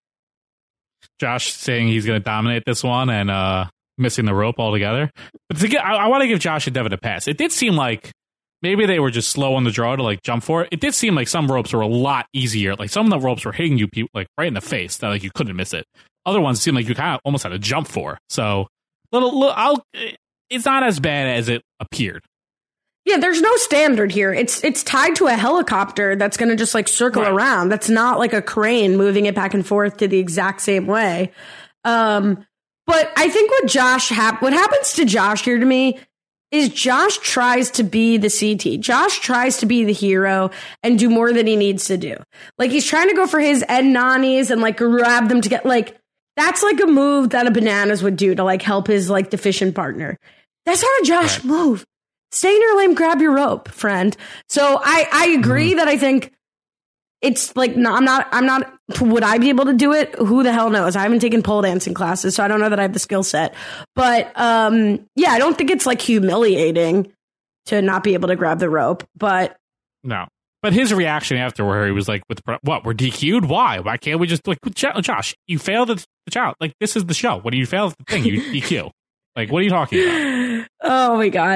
Josh saying he's going to dominate this one and uh, missing the rope altogether. But to get, I, I want to give Josh and Devin a pass. It did seem like maybe they were just slow on the draw to like jump for it. It did seem like some ropes were a lot easier. Like some of the ropes were hitting you pe- like right in the face that like you couldn't miss it. Other ones seemed like you kind of almost had to jump for. So little, little I'll, it's not as bad as it appeared. Yeah, there's no standard here. It's it's tied to a helicopter that's going to just like circle Right. around. That's not like a crane moving it back and forth to the exact same way. Um, but I think what Josh hap- what happens to Josh here to me is Josh tries to be the C T. Josh tries to be the hero and do more than he needs to do. Like he's trying to go for his Ed Nannies and like grab them to get like that's like a move that a Bananas would do to like help his like deficient partner. That's not a Josh Right. move. Stay in your lane, grab your rope, friend. So I, I agree mm. that I think it's like, no, I'm not, I'm not, would I be able to do it? Who the hell knows? I haven't taken pole dancing classes, so I don't know that I have the skill set. But um, yeah, I don't think it's like humiliating to not be able to grab the rope. But no. But his reaction after where he was like, "With what? We're D Q'd? Why? Why can't we just like Josh? You failed at the child. Like this is the show. When you fail at the thing, you D Q. Like what are you talking about?" Oh my god.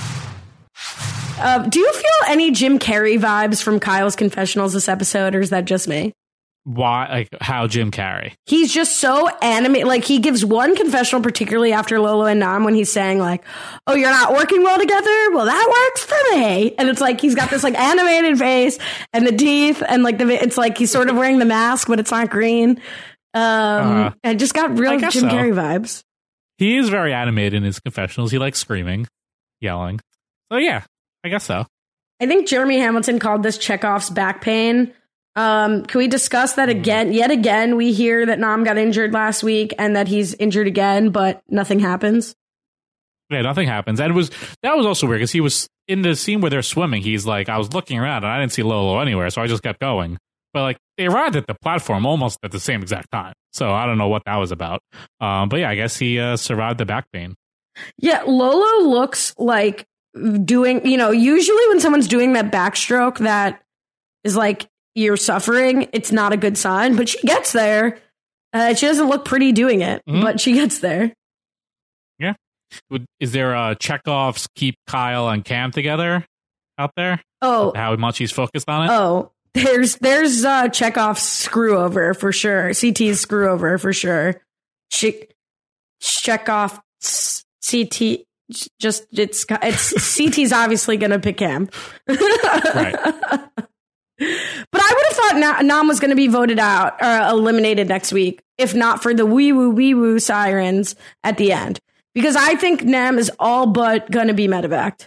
Uh, do you feel any Jim Carrey vibes from Kyle's confessionals this episode, or is that just me? Why? Like how Jim Carrey? He's just so animated. Like he gives one confessional, particularly after Lolo and Nam, when he's saying like, "Oh, you're not working well together. Well, that works for me." And it's like he's got this like animated face and the teeth, and like the it's like he's sort of wearing the mask, but it's not green. Um, uh, I just got real Jim so. Carrey vibes. He is very animated in his confessionals. He likes screaming, yelling. So yeah. I guess so. I think Jeremy Hamilton called this Chekhov's back pain. Um, can we discuss that again? Yet again, we hear that Nam got injured last week and that he's injured again, but nothing happens. Yeah, nothing happens. And it was that was also weird because he was in the scene where they're swimming. He's like, I was looking around and I didn't see Lolo anywhere, so I just kept going. But like they arrived at the platform almost at the same exact time. So I don't know what that was about. Um, but yeah, I guess he uh, survived the back pain. Yeah, Lolo looks like doing, you know, usually when someone's doing that backstroke that is like you're suffering, it's not a good sign, but she gets there. Uh, she doesn't look pretty doing it, mm-hmm. but she gets there. Yeah. Is there a Chekhov's keep Kyle and Cam together out there? Oh, how much he's focused on it? Oh, there's there's uh, Chekhov's screw over for sure. C T's screw over for sure. She Chekhov C T. Just it's it's C T's obviously going to pick Cam, right? But I would have thought Nam was going to be voted out or eliminated next week, if not for the wee woo wee woo sirens at the end, because I think Nam is all but going to be medevaced.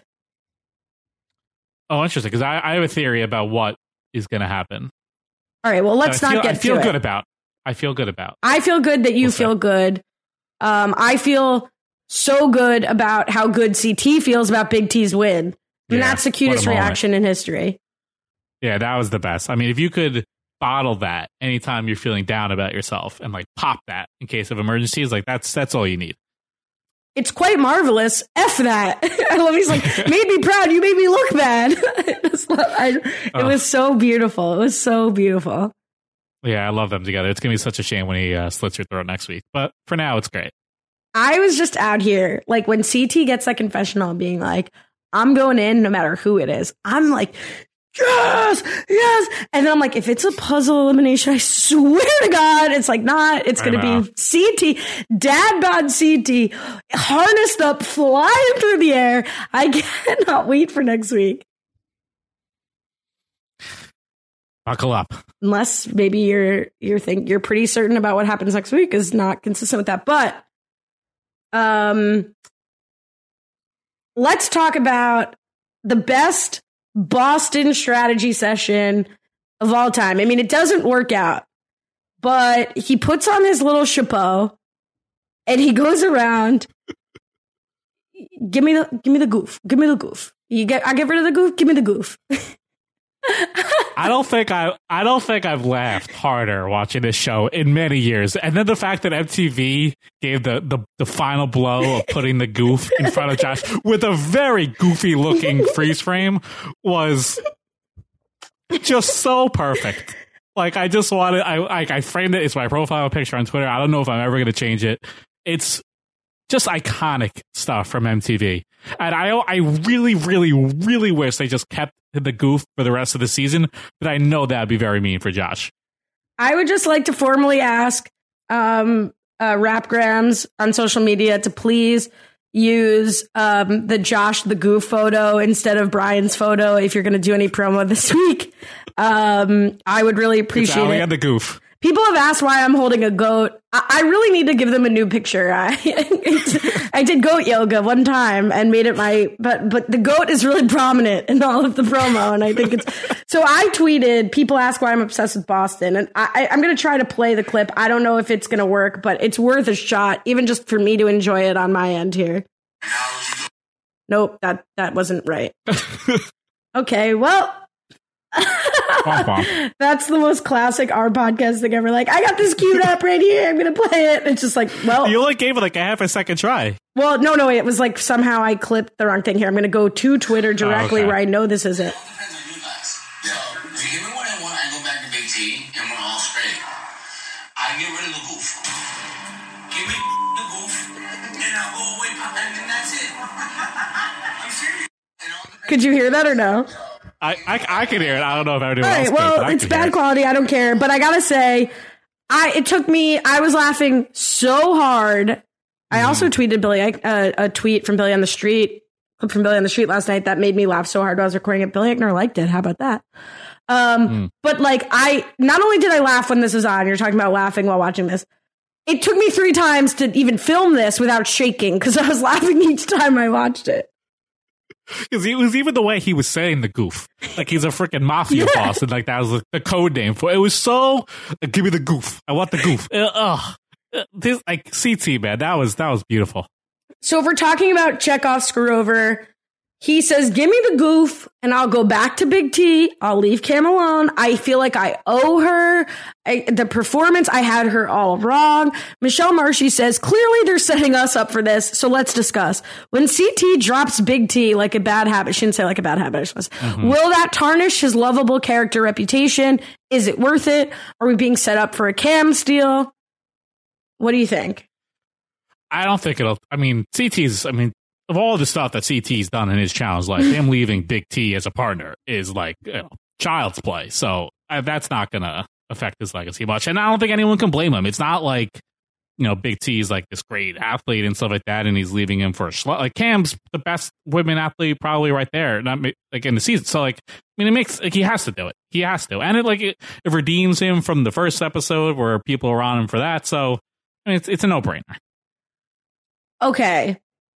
Oh, interesting. Because I, I have a theory about what is going to happen. All right. Well, let's I feel, not get. I feel to good it. about. I feel good about. I feel good that you we'll feel say. good. Um, I feel. So good about how good C T feels about Big T's win. And yeah, that's the cutest reaction in history. Yeah, that was the best. I mean, if you could bottle that anytime you're feeling down about yourself and like pop that in case of emergencies, like that's that's all you need. It's quite marvelous. F that. I love he's like, made me proud. You made me look bad. I, it oh. was so beautiful. It was so beautiful. Yeah, I love them together. It's going to be such a shame when he uh, slits your throat next week. But for now, it's great. I was just out here, like when C T gets that confessional being like, I'm going in no matter who it is. I'm like, yes, yes. And then I'm like, if it's a puzzle elimination, I swear to God, it's like not, it's going to be C T, dad bod C T, harnessed up, flying through the air. I cannot wait for next week. Buckle up. Unless maybe you're you're think you're pretty certain about what happens next week is not consistent with that. But um, let's talk about the best Boston strategy session of all time. I mean, it doesn't work out, but he puts on his little chapeau and he goes around. Give me the give me the goof. Give me the goof. You get I get rid of the goof. Give me the goof. I don't think I I don't think I've laughed harder watching this show in many years. And then the fact that M T V gave the, the, the final blow of putting the goof in front of Josh with a very goofy looking freeze frame was just so perfect. Like I just wanted I like I framed it. It's my profile picture on Twitter. I don't know if I'm ever gonna change it. It's just iconic stuff from M T V. And I I really, really, really wish they just kept the goof for the rest of the season, but I know that would be very mean for Josh. I would just like to formally ask um, uh, Rapgrams on social media to please use um, the Josh the Goof photo instead of Brian's photo if you're going to do any promo this week. Um, I would really appreciate it. And the goof. People have asked why I'm holding a goat. I, I really need to give them a new picture. I, I did goat yoga one time and made it my, but but the goat is really prominent in all of the promo, and I think it's. So I tweeted. People ask why I'm obsessed with Boston, and I, I'm going to try to play the clip. I don't know if it's going to work, but it's worth a shot, even just for me to enjoy it on my end here. Nope, that that wasn't right. Okay, well. That's the most classic our podcast thing ever. Like, I got this queued up right here. I'm gonna play it. It's just like, well, you only gave it like a half a second try. Well, no, no, it was like somehow I clipped the wrong thing here. I'm gonna go to Twitter directly oh, okay. where I know this is it. It all depends on you guys. So, if you give me what I want, I go back to Big T, and we're all straight. I get rid of the goof. Give me the goof, and I'll go away, and that's it. I'm serious. Could you hear that or no? I, I I can hear it. I don't know if everyone else can. Well, it's bad quality. I don't care. But I gotta say, I it took me. I was laughing so hard. Mm. I also tweeted Billy uh, a tweet from Billy on the Street, clip from Billy on the Street last night that made me laugh so hard while I was recording it. Billy Eichner liked it. How about that? Um, mm. But like, I not only did I laugh when this was on. You're talking about laughing while watching this. It took me three times to even film this without shaking because I was laughing each time I watched it. Because it was even the way he was saying the goof. Like he's a freaking mafia yeah. boss, and like that was the code name for it. It was so, like, give me the goof. I want the goof. Ugh. This, like, C T, man, that was, that was beautiful. So if we're talking about Chekhov screwover, he says, give me the goof, and I'll go back to Big T. I'll leave Cam alone. I feel like I owe her. I, the performance, I had her all wrong. Michelle Marshy says, clearly they're setting us up for this, so let's discuss. When C T drops Big T like a bad habit, she didn't say like a bad habit, I suppose. Mm-hmm. Will that tarnish his lovable character reputation? Is it worth it? Are we being set up for a Cam steal? What do you think? I don't think it'll, I mean, C T's, I mean, of all the stuff that C T's done in his challenge life, him leaving Big T as a partner is like, you know, child's play. So uh, that's not going to affect his legacy much. And I don't think anyone can blame him. It's not like, you know, Big T's like this great athlete and stuff like that, and he's leaving him for a schlub. Like Cam's the best women athlete probably right there, not like in the season. So like, I mean, it makes like he has to do it. He has to, and it like it, it redeems him from the first episode where people were on him for that. So I mean, it's it's a no brainer. Okay.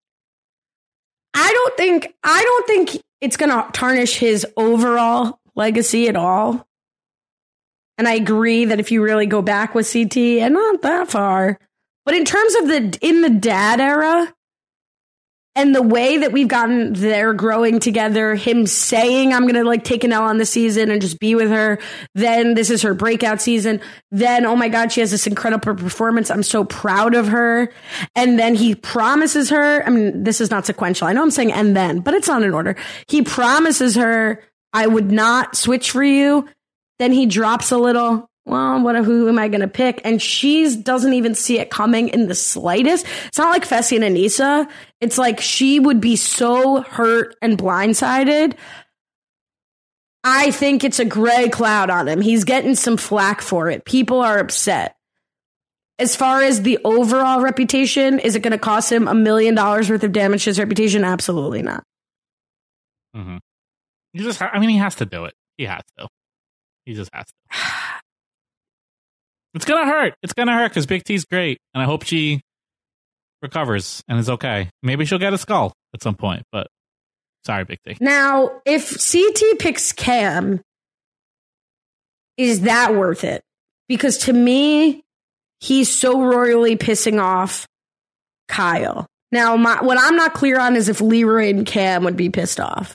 I don't think I don't think it's going to tarnish his overall legacy at all. And I agree that if you really go back with C T, and not that far, but in terms of the in the dad era and the way that we've gotten there growing together, him saying I'm going to like take an L on the season and just be with her. Then this is her breakout season. Then, oh my God, she has this incredible performance. I'm so proud of her. And then he promises her, I mean, this is not sequential. I know I'm saying and then, but it's not in order. He promises her, I would not switch for you. Then he drops a little, well, what, who am I going to pick? And she doesn't even see it coming in the slightest. It's not like Fessy and Anissa. It's like she would be so hurt and blindsided. I think it's a gray cloud on him. He's getting some flack for it. People are upset. As far as the overall reputation, is it going to cost him a million dollars worth of damage to his reputation? Absolutely not. Mm-hmm. You just, ha- I mean, he has to do it. He has to. He just has to. It's gonna hurt. It's gonna hurt because Big T's great, and I hope she recovers and is okay. Maybe she'll get a skull at some point, but sorry, Big T. Now, if C T picks Cam, is that worth it? Because to me, he's so royally pissing off Kyle. Now, my, what I'm not clear on is if Leroy and Cam would be pissed off.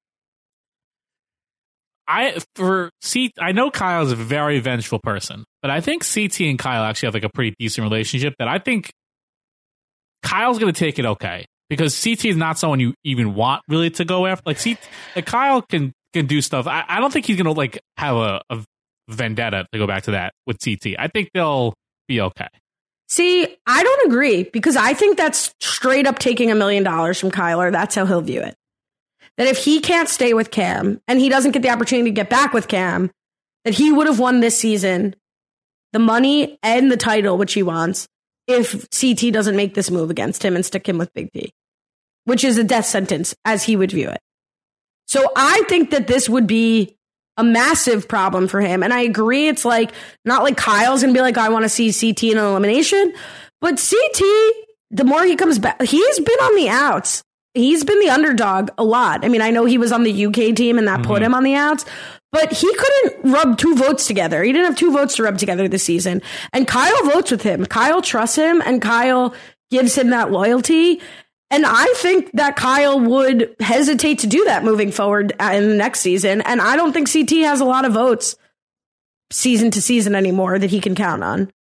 I for C, I know Kyle's a very vengeful person, but I think C T and Kyle actually have like a pretty decent relationship. That I think Kyle's going to take it okay because C T is not someone you even want really to go after. Like C, like Kyle can can do stuff. I, I don't think he's going to like have a, a vendetta to go back to that with C T. I think they'll be okay. See, I don't agree because I think that's straight up taking a million dollars from Kyler. That's how he'll view it. That if he can't stay with Cam and he doesn't get the opportunity to get back with Cam, that he would have won this season, the money and the title, which he wants, if C T doesn't make this move against him and stick him with Big T, which is a death sentence as he would view it. So I think that this would be a massive problem for him. And I agree. It's like, not like Kyle's going to be like, I want to see C T in an elimination, but C T, the more he comes back, he's been on the outs. He's been the underdog a lot. I mean, I know he was on the U K team and that mm-hmm. put him on the outs, but he couldn't rub two votes together. He didn't have two votes to rub together this season. And Kyle votes with him. Kyle trusts him and Kyle gives him that loyalty. And I think that Kyle would hesitate to do that moving forward in the next season. And I don't think C T has a lot of votes season to season anymore that he can count on.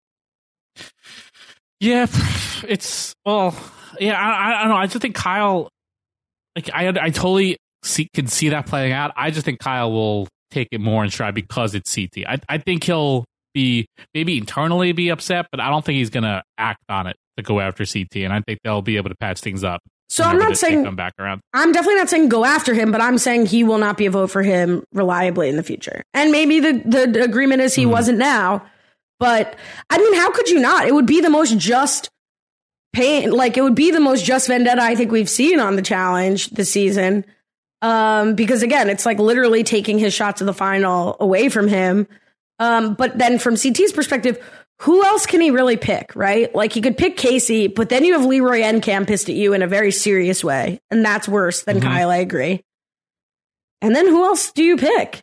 Yeah, it's, well, yeah, I, I don't know. I just think Kyle, like, I I totally see, can see that playing out. I just think Kyle will take it more in stride because it's C T. I, I think he'll be, maybe internally be upset, but I don't think he's going to act on it to go after C T, and I think they'll be able to patch things up. So I'm not saying come back around. I'm definitely not saying go after him, but I'm saying he will not be a vote for him reliably in the future. And maybe the, the agreement is he mm. wasn't now, but I mean, how could you not? It would be the most just pain, like it would be the most just vendetta I think we've seen on the challenge this season. Um, because again, it's like literally taking his shot to the final away from him. Um, but then from C T's perspective, who else can he really pick, right? Like he could pick Casey, but then you have Leroy and Cam pissed at you in a very serious way. And that's worse than mm-hmm. Kyle, I agree. And then who else do you pick?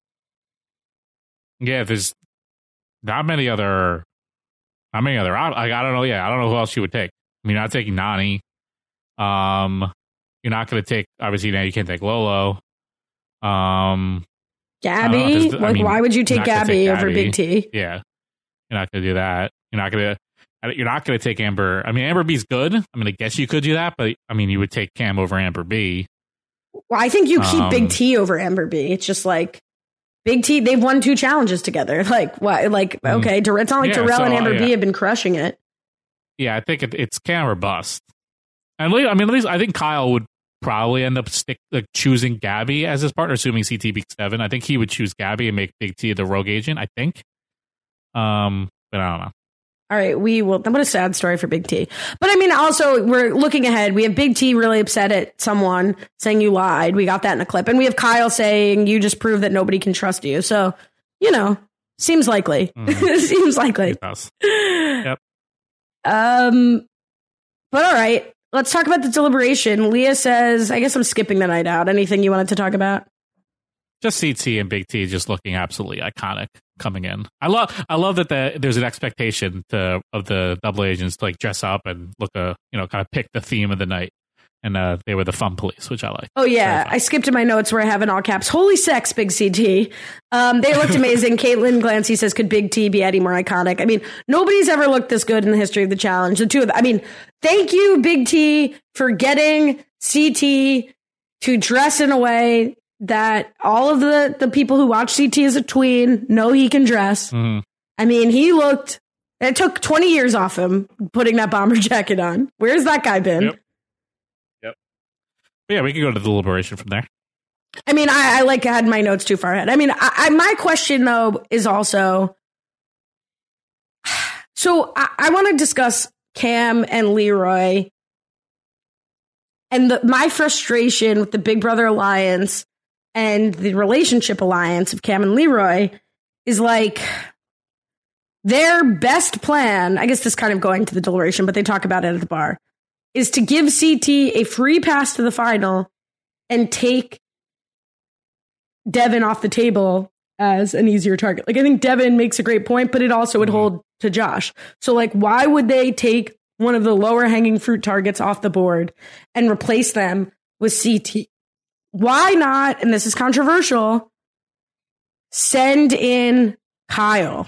Yeah, there's not many other, not many other, like, I don't know. Yeah, I don't know who else you would take. I mean, you're not taking Nany. Um, you're not going to take, obviously now you can't take Lolo. Um, Gabby? Know, like, I mean, why would you take Gabby, take Gabby over Big T? Yeah. You're not going to do that. You're not going to. You're not going to take Amber. I mean, Amber B's good. I mean, I guess you could do that, but I mean, you would take Cam over Amber B. Well, I think you keep um, Big T over Amber B. It's just like Big T. They've won two challenges together. Like what? Like okay, it's not like yeah, Darrell so, and Amber uh, yeah. B have been crushing it. Yeah, I think it, it's Cam or bust. And I mean, at least I think Kyle would probably end up stick like choosing Gabby as his partner, assuming C T beats Devin. I think he would choose Gabby and make Big T the rogue agent. I think. Um, but I don't know. All right, we will. What a sad story for Big T. But I mean, also, we're looking ahead. We have Big T really upset at someone saying you lied. We got that in a clip. And we have Kyle saying you just proved that nobody can trust you. So, you know, seems likely. Mm-hmm. Seems likely. It does. Yep. Um, but all right, let's talk about the deliberation. Leah says, I guess I'm skipping the night out. Anything you wanted to talk about? Just C T and Big T just looking absolutely iconic coming in. I love I love that the, there's an expectation to of the double agents to like dress up and look a you know kind of pick the theme of the night. And uh, they were the fun police, which I like. Oh, yeah. I skipped to my notes where I have in all caps, holy sex, Big C T. Um, they looked amazing. Caitlin Glancy says, could Big T be any more iconic? I mean, nobody's ever looked this good in the history of the challenge. The two of them. I mean, thank you, Big T, for getting C T to dress in a way that all of the, the people who watch C T as a tween know he can dress. Mm-hmm. I mean, he looked, it took twenty years off him putting that bomber jacket on. Where's that guy been? Yep. Yeah, we could go to the deliberation from there. I mean, I, I like had my notes too far ahead. I mean, I, I, my question, though, is also... So I, I want to discuss Cam and Leroy and the, my frustration with the Big Brother Alliance and the relationship alliance of Cam and Leroy is like their best plan. I guess this kind of going to the deliberation, but they talk about it at the bar, is to give C T a free pass to the final and take Devin off the table as an easier target. Like, I think Devin makes a great point, but it also would hold to Josh. So, like, why would they take one of the lower hanging fruit targets off the board and replace them with C T? Why not, and this is controversial, send in Kyle?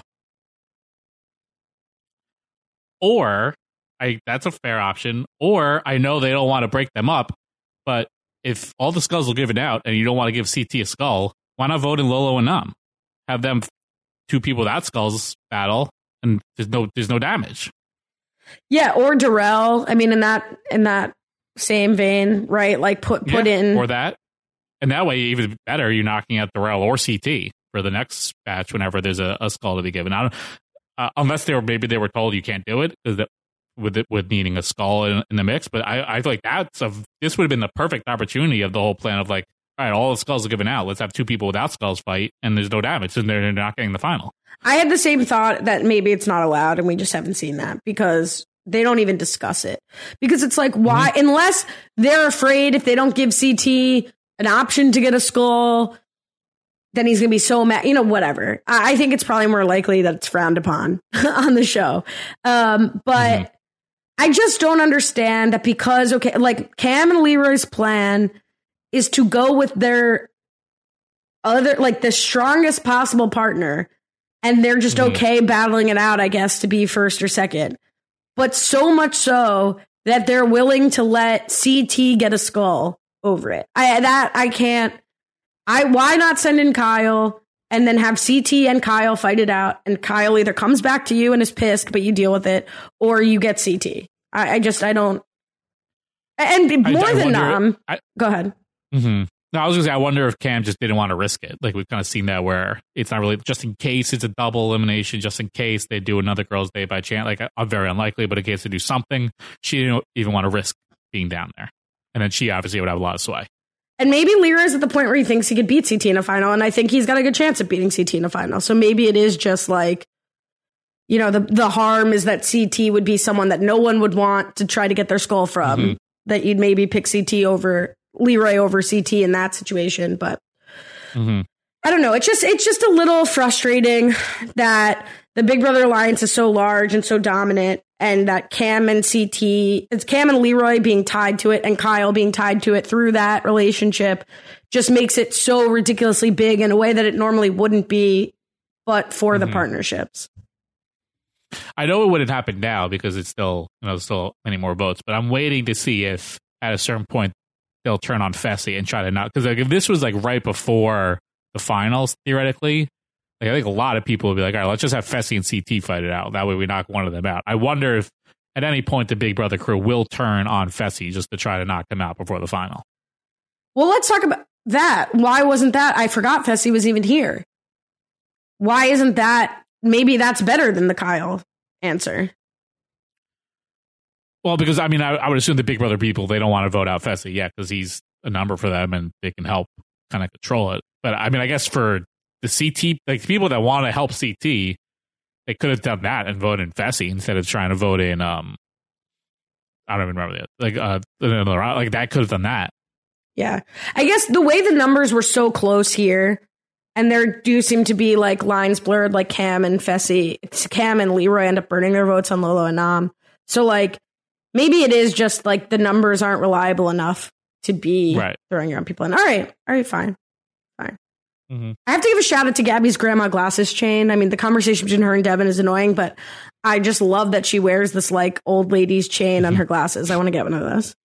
Or, I that's a fair option. Or, I know they don't want to break them up, but if all the skulls are given out and you don't want to give C T a skull, why not vote in Lolo and Nam? Have them two people without skulls battle, and there's no there's no damage. Yeah, or Darrell. I mean, in that in that same vein, right? Like put put yeah, in or that, and that way even better. You're knocking out Darrell or C T for the next batch whenever there's a, a skull to be given. I don't, uh, unless they were maybe they were told you can't do it because with it with needing a skull in, in the mix. But I I feel like that's a this would have been the perfect opportunity of the whole plan of like, all right, all the skulls are given out. Let's have two people without skulls fight, and there's no damage, and they're not getting the final. I had the same thought that maybe it's not allowed, and we just haven't seen that because they don't even discuss it. Because it's like, why? Mm-hmm. Unless they're afraid if they don't give C T an option to get a skull, then he's going to be so mad. You know, whatever. I, I think it's probably more likely that it's frowned upon on the show. Um, but mm-hmm. I just don't understand that because, okay, like Cam and Leroy's plan is to go with their other, like the strongest possible partner, and they're just mm-hmm. okay battling it out, I guess, to be first or second. But so much so that they're willing to let C T get a skull over it. I that I can't. I why not send in Kyle and then have C T and Kyle fight it out, and Kyle either comes back to you and is pissed, but you deal with it, or you get C T. I, I just I don't. And more I, I than Nam, I, go ahead. Mm-hmm. No, I was gonna say I wonder if Cam just didn't want to risk it. Like we've kind of seen that where it's not really just in case it's a double elimination, just in case they do another girls' day by chance. Like uh, very unlikely, but in case they do something, she didn't even want to risk being down there, and then she obviously would have a lot of sway. And maybe Leroy's at the point where he thinks he could beat C T in a final, and I think he's got a good chance of beating C T in a final. So maybe it is just like, you know, the the harm is that C T would be someone that no one would want to try to get their skull from. Mm-hmm. That you'd maybe pick C T over Leroy over C T in that situation, but mm-hmm. I don't know. It's just it's just a little frustrating that the Big Brother Alliance is so large and so dominant, and that Cam and C T, it's Cam and Leroy being tied to it, and Kyle being tied to it through that relationship, just makes it so ridiculously big in a way that it normally wouldn't be, but for mm-hmm. the partnerships. I know it wouldn't happen now because it's still, you know, there's still many more votes, but I'm waiting to see if at a certain point they'll turn on Fessy and try to not, because like if this was like right before the finals, theoretically, like I think a lot of people would be like, all right, let's just have Fessy and C T fight it out. That way we knock one of them out. I wonder if at any point the Big Brother crew will turn on Fessy just to try to knock him out before the final. Well, let's talk about that. Why wasn't that? I forgot Fessy was even here. Why isn't that? Maybe that's better than the Kyle answer. Well, because, I mean, I, I would assume the Big Brother people, they don't want to vote out Fessy yet because he's a number for them and they can help kind of control it. But, I mean, I guess for the C T, like the people that want to help C T, they could have done that and voted in Fessy instead of trying to vote in, um, I don't even remember that. Like, uh, like that could have done that. Yeah. I guess the way the numbers were so close here, and there do seem to be like lines blurred, like Cam and Fessy, Cam and Leroy end up burning their votes on Lolo and Nam. So, like, maybe it is just like the numbers aren't reliable enough to be right. throwing your own people in. All right. All right. Fine. Fine. Mm-hmm. I have to give a shout out to Gabby's grandma glasses chain. I mean, the conversation between her and Devin is annoying, but I just love that she wears this like old lady's chain mm-hmm. on her glasses. I want to get one of those.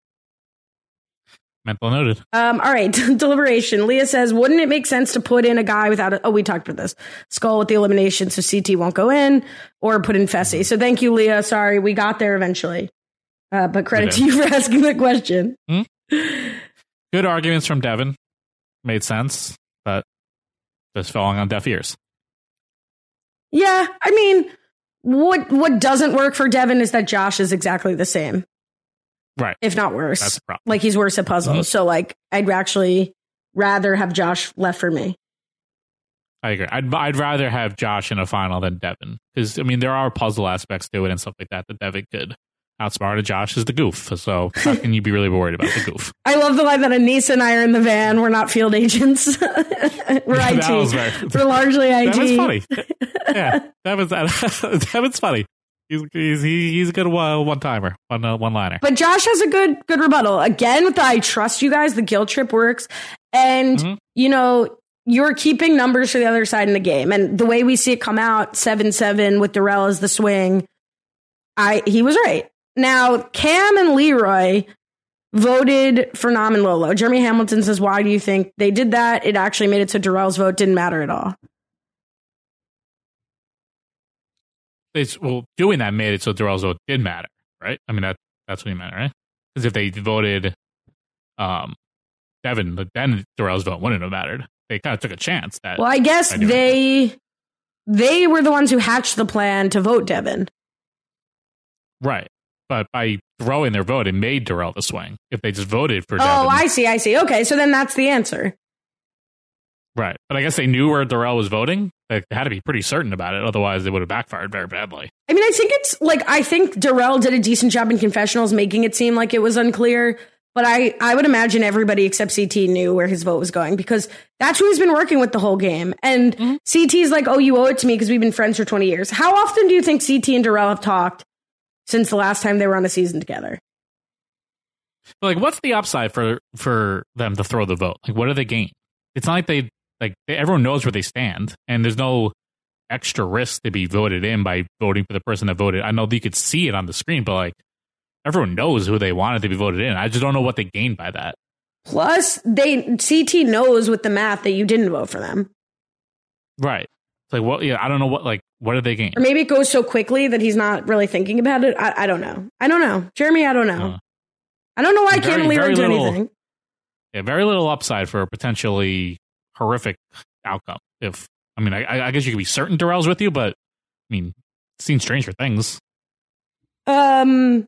Mental noted. Um, all right. Deliberation. Leah says, wouldn't it make sense to put in a guy without a, oh, we talked about this. Skull with the elimination so C T won't go in, or put in Fessy. So thank you, Leah. Sorry, we got there eventually. Uh, but credit to you for asking the question. Hmm? Good arguments from Devin. Made sense, but just falling on deaf ears. Yeah, I mean, what what doesn't work for Devin is that Josh is exactly the same. Right. If not worse. That's the problem. Like, he's worse at puzzles. Mm-hmm. So, like, I'd actually rather have Josh left for me. I agree. I'd I'd rather have Josh in a final than Devin, because I mean there are puzzle aspects to it and stuff like that that Devin could outsmart. Josh is the goof, so how can you be really worried about the goof? I love the line that Anissa and I are in the van. We're not field agents. We're yeah, I T. Very, We're largely I T. That was funny. Yeah, that was that was funny. He's he's he's a good one timer, one uh, one liner. But Josh has a good good rebuttal again with the I trust you guys. The guilt trip works, and mm-hmm. you know. You're keeping numbers for the other side in the game. And the way we see it come out, seven seven with Darrell as the swing, I he was right. Now, Cam and Leroy voted for Nam and Lolo. Jeremy Hamilton says, why do you think they did that? It actually made it so Darrell's vote didn't matter at all. It's, well, doing that made it so Darrell's vote did matter, right? I mean, that that's what he meant, right? Because if they voted um, Devin, then Darrell's vote wouldn't have mattered. They kind of took a chance. That well, I guess they they were the ones who hatched the plan to vote Devin. Right. But by throwing their vote, it made Darrell the swing. If they just voted for Devin. Oh, I see, I see. Okay, so then that's the answer. Right. But I guess they knew where Darrell was voting. They had to be pretty certain about it. Otherwise, it would have backfired very badly. I mean, I think it's like, I think Darrell did a decent job in confessionals making it seem like it was unclear. But I, I would imagine everybody except C T knew where his vote was going because that's who he's been working with the whole game. And mm-hmm. C T's like, oh, you owe it to me because we've been friends for twenty years. How often do you think C T and Darrell have talked since the last time they were on a season together? But like, what's the upside for, for them to throw the vote? Like, what do they gain? It's not like they, like, they, everyone knows where they stand, and there's no extra risk to be voted in by voting for the person that voted. I know you could see it on the screen, but like, everyone knows who they wanted to be voted in. I just don't know what they gained by that. Plus, they C T knows with the math that you didn't vote for them. Right. It's like, well, yeah, I don't know what, like, what did they gain? Or maybe it goes so quickly that he's not really thinking about it. I, I don't know. I don't know. Jeremy, I don't know. Uh, I don't know why Cam and Leroy do anything. Yeah, very little upside for a potentially horrific outcome. If I mean, I, I guess you could be certain Darrell's with you, but I mean, seen stranger things. Um,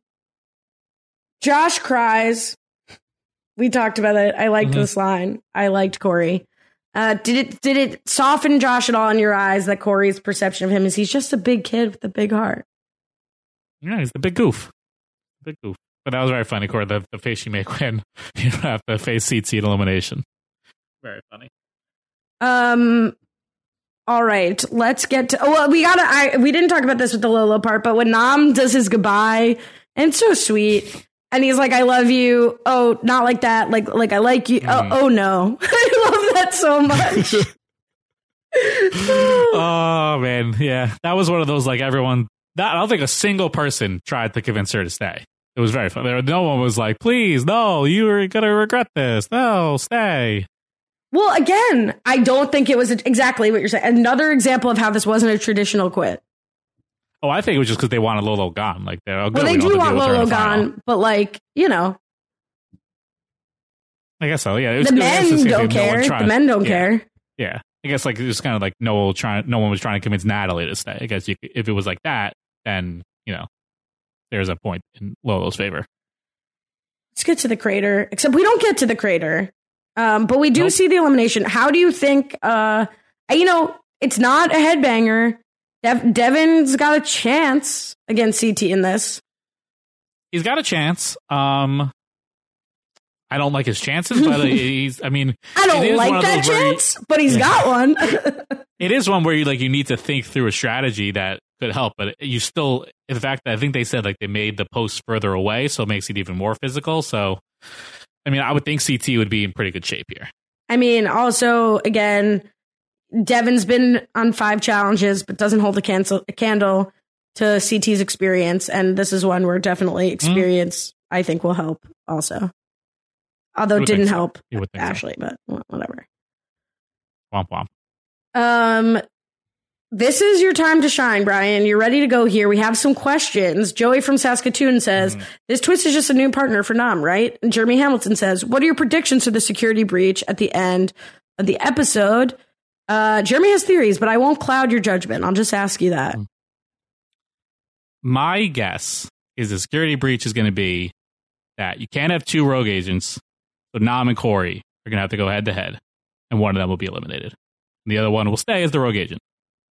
Josh cries. We talked about it. I liked mm-hmm. this line. I liked Corey. Uh, did it did it soften Josh at all in your eyes that Corey's perception of him is he's just a big kid with a big heart? Yeah, he's the big goof. Big goof. But that was very funny, Corey, the, the face you make when you have to face seat seat elimination. Very funny. Um. All right, let's get to. Oh, well, we gotta. I we didn't talk about this with the Lolo part, but when Nam does his goodbye, and it's so sweet, and he's like, "I love you." Oh, not like that. Like, like I like you. Mm. Oh, oh no, I love that so much. Oh man, yeah, that was one of those like everyone. Not, I don't think a single person tried to convince her to stay. It was very fun. There, no one was like, "Please, no, you're gonna regret this. No, stay." Well, again, I don't think it was exactly what you're saying. Another example of how this wasn't a traditional quit. Oh, I think it was just because they wanted Lolo gone. Like, they're oh, well, they we do want Lolo gone, but like, you know, I guess so. Yeah, it was, the men was don't care. No the men don't yeah. care. Yeah, I guess like it was kind of like no one trying. No one was trying to convince Natalie to stay. I guess you, if it was like that, then you know, there's a point in Lolo's favor. Let's get to the crater. Except we don't get to the crater. Um, but we do nope. see the elimination. How do you think, uh, you know, it's not a headbanger. Dev- Devin's got a chance against C T in this. He's got a chance. Um, I don't like his chances, but he's, I mean, I don't like that chance, you, but he's yeah. got one. It is one where you like, you need to think through a strategy that could help, but you still, in fact, I think they said like they made the post further away, so it makes it even more physical. So, I mean, I would think C T would be in pretty good shape here. I mean, also, again, Devin's been on five challenges, but doesn't hold a, cancel, a candle to C T's experience. And this is one where definitely experience, mm. I think, will help also. Although it didn't so. help Ashley, so. But whatever. Womp womp. Um, this is your time to shine, Brian. You're ready to go here. We have some questions. Joey from Saskatoon says, mm. this twist is just a new partner for Nam, right? And Jeremy Hamilton says, what are your predictions for the security breach at the end of the episode? Uh, Jeremy has theories, but I won't cloud your judgment. I'll just ask you that. My guess is the security breach is going to be that you can't have two rogue agents, so Nam and Corey, are going to have to go head to head, and one of them will be eliminated. And the other one will stay as the rogue agent.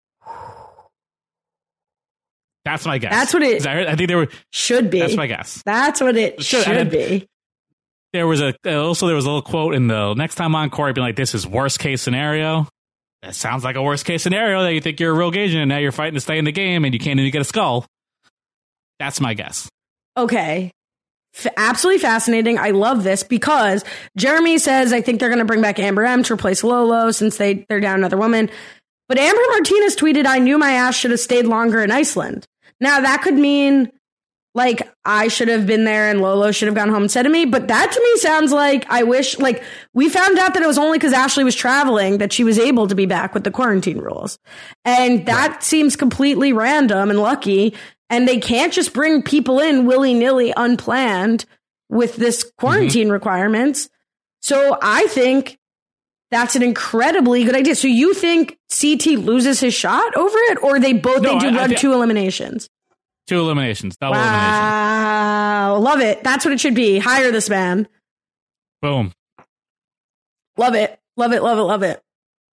That's my guess. That's what it I, heard, I think there were, should be. That's my guess. That's what it should, should be. There was a also there was a little quote in the next time on Corey being like, "This is worst case scenario." That sounds like a worst case scenario that you think you're a rogue agent and now you're fighting to stay in the game and you can't even get a skull. That's my guess. Okay. F- absolutely fascinating. I love this because Jeremy says, I think they're going to bring back Amber M to replace Lolo since they, they're down another woman. But Amber Martinez tweeted, I knew my ass should have stayed longer in Iceland. Now, that could mean, like, I should have been there and Lolo should have gone home instead of me. But that to me sounds like I wish, like, we found out that it was only because Ashley was traveling that she was able to be back with the quarantine rules. And that right. seems completely random and lucky. And they can't just bring people in willy-nilly, unplanned with this quarantine mm-hmm. requirements. So I think that's an incredibly good idea. So you think C T loses his shot over it, or they both no, they do I, run I, two eliminations? Two eliminations, double wow. elimination. Wow, love it. That's what it should be. Hire this man. Boom. Love it. Love it. Love it. Love it.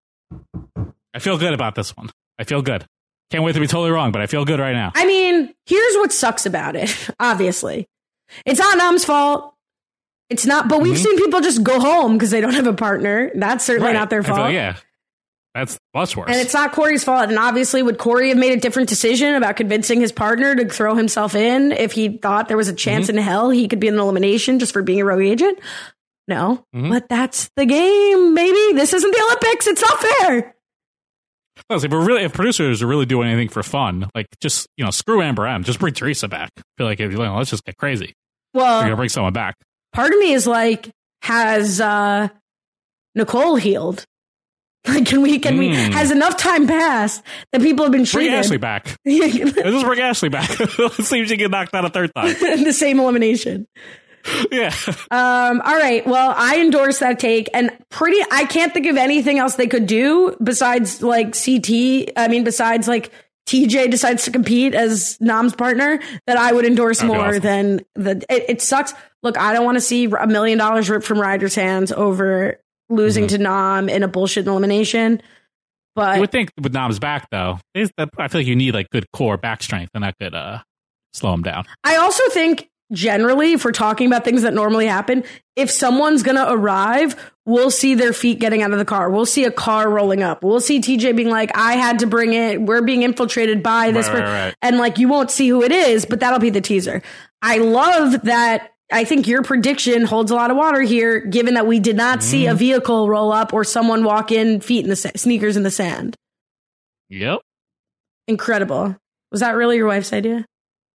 I feel good about this one. I feel good. Can't wait to be totally wrong, but I feel good right now. I mean, here's what sucks about it. Obviously, it's not Nam's fault. It's not, but we've mm-hmm. seen people just go home because they don't have a partner. That's certainly right. not their fault. Like, yeah, that's much worse. And it's not Corey's fault. And obviously, would Corey have made a different decision about convincing his partner to throw himself in if he thought there was a chance mm-hmm. in hell he could be in an elimination just for being a rogue agent? No, mm-hmm. but that's the game, baby. This isn't the Olympics. It's not fair. Well, if, really, if producers are really doing anything for fun, like just, you know, screw Amber M, just bring Teresa back. I feel like, if you know, let's just get crazy. Well, we're going to bring someone back. Part of me is like, has uh, Nicole healed? Like, can we, can mm. we, has enough time passed that people have been treated? Bring Ashley back. Let's just bring Ashley back. Let's see if she get knocked out a third time. The same elimination. Yeah. Um, all right. Well, I endorse that take, and pretty, I can't think of anything else they could do besides like C T. I mean, besides like T J decides to compete as Nam's partner that I would endorse That'd more awesome. than the, it, it sucks. Look, I don't want to see a million dollars ripped from Ryder's hands over losing mm-hmm. to Nam in a bullshit elimination. But you would think with Nam's back though, I feel like you need like good core back strength, and that could uh, slow him down. I also think, generally, if we're talking about things that normally happen, if someone's going to arrive, we'll see their feet getting out of the car. We'll see a car rolling up. We'll see T J being like, I had to bring it. We're being infiltrated by this. Right, right, right. And like, you won't see who it is, but that'll be the teaser. I love that. I think your prediction holds a lot of water here, given that we did not mm. see a vehicle roll up or someone walk in feet in the sa- sneakers in the sand. Yep. Incredible. Was that really your wife's idea?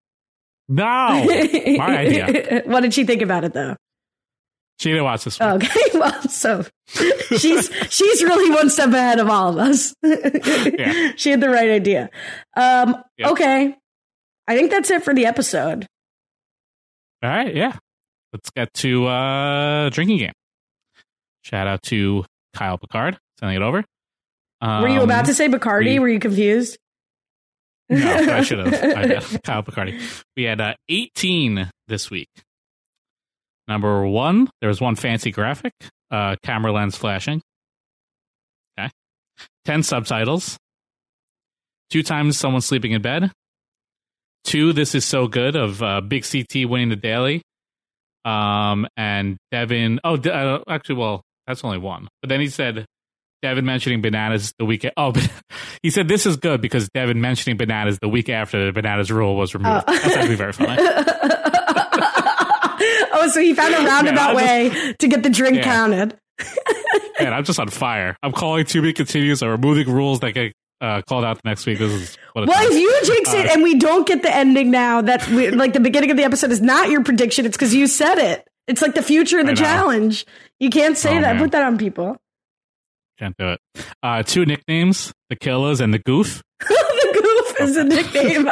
No, my idea. What did she think about it, though? She didn't watch this one. Okay, well, so she's she's really one step ahead of all of us. Yeah. She had the right idea. Um, yep. Okay, I think that's it for the episode. All right, yeah. Let's get to uh, drinking game. Shout out to Kyle Picard sending it over. Um, Were you about to say Bacardi? We, Were you confused? No, I should have. I did. Kyle Picardi. We had uh, eighteen this week. Number one, there was one fancy graphic, uh, camera lens flashing. Okay. ten subtitles. Two times someone sleeping in bed. Two, this is so good, of uh, Big C T winning the daily. Um, and Devin. Oh, uh, actually, well, that's only one. But then he said, Devin mentioning bananas the week. Oh, he said this is good because Devin mentioning bananas the week after the bananas rule was removed. Oh. That's actually very funny. Oh, so he found a roundabout Man, just, way to get the drink yeah. counted. Man, I'm just on fire. I'm calling to be continues or removing rules that get uh, called out next week. This is what well, if you jinx uh, it and we don't get the ending now, that we, like the beginning of the episode is not your prediction. It's because you said it. It's like the future of the challenge. You can't say oh, that. Man. Put that on people. Can't do it. Uh, two nicknames, the Killers and the Goof. The Goof is a nickname.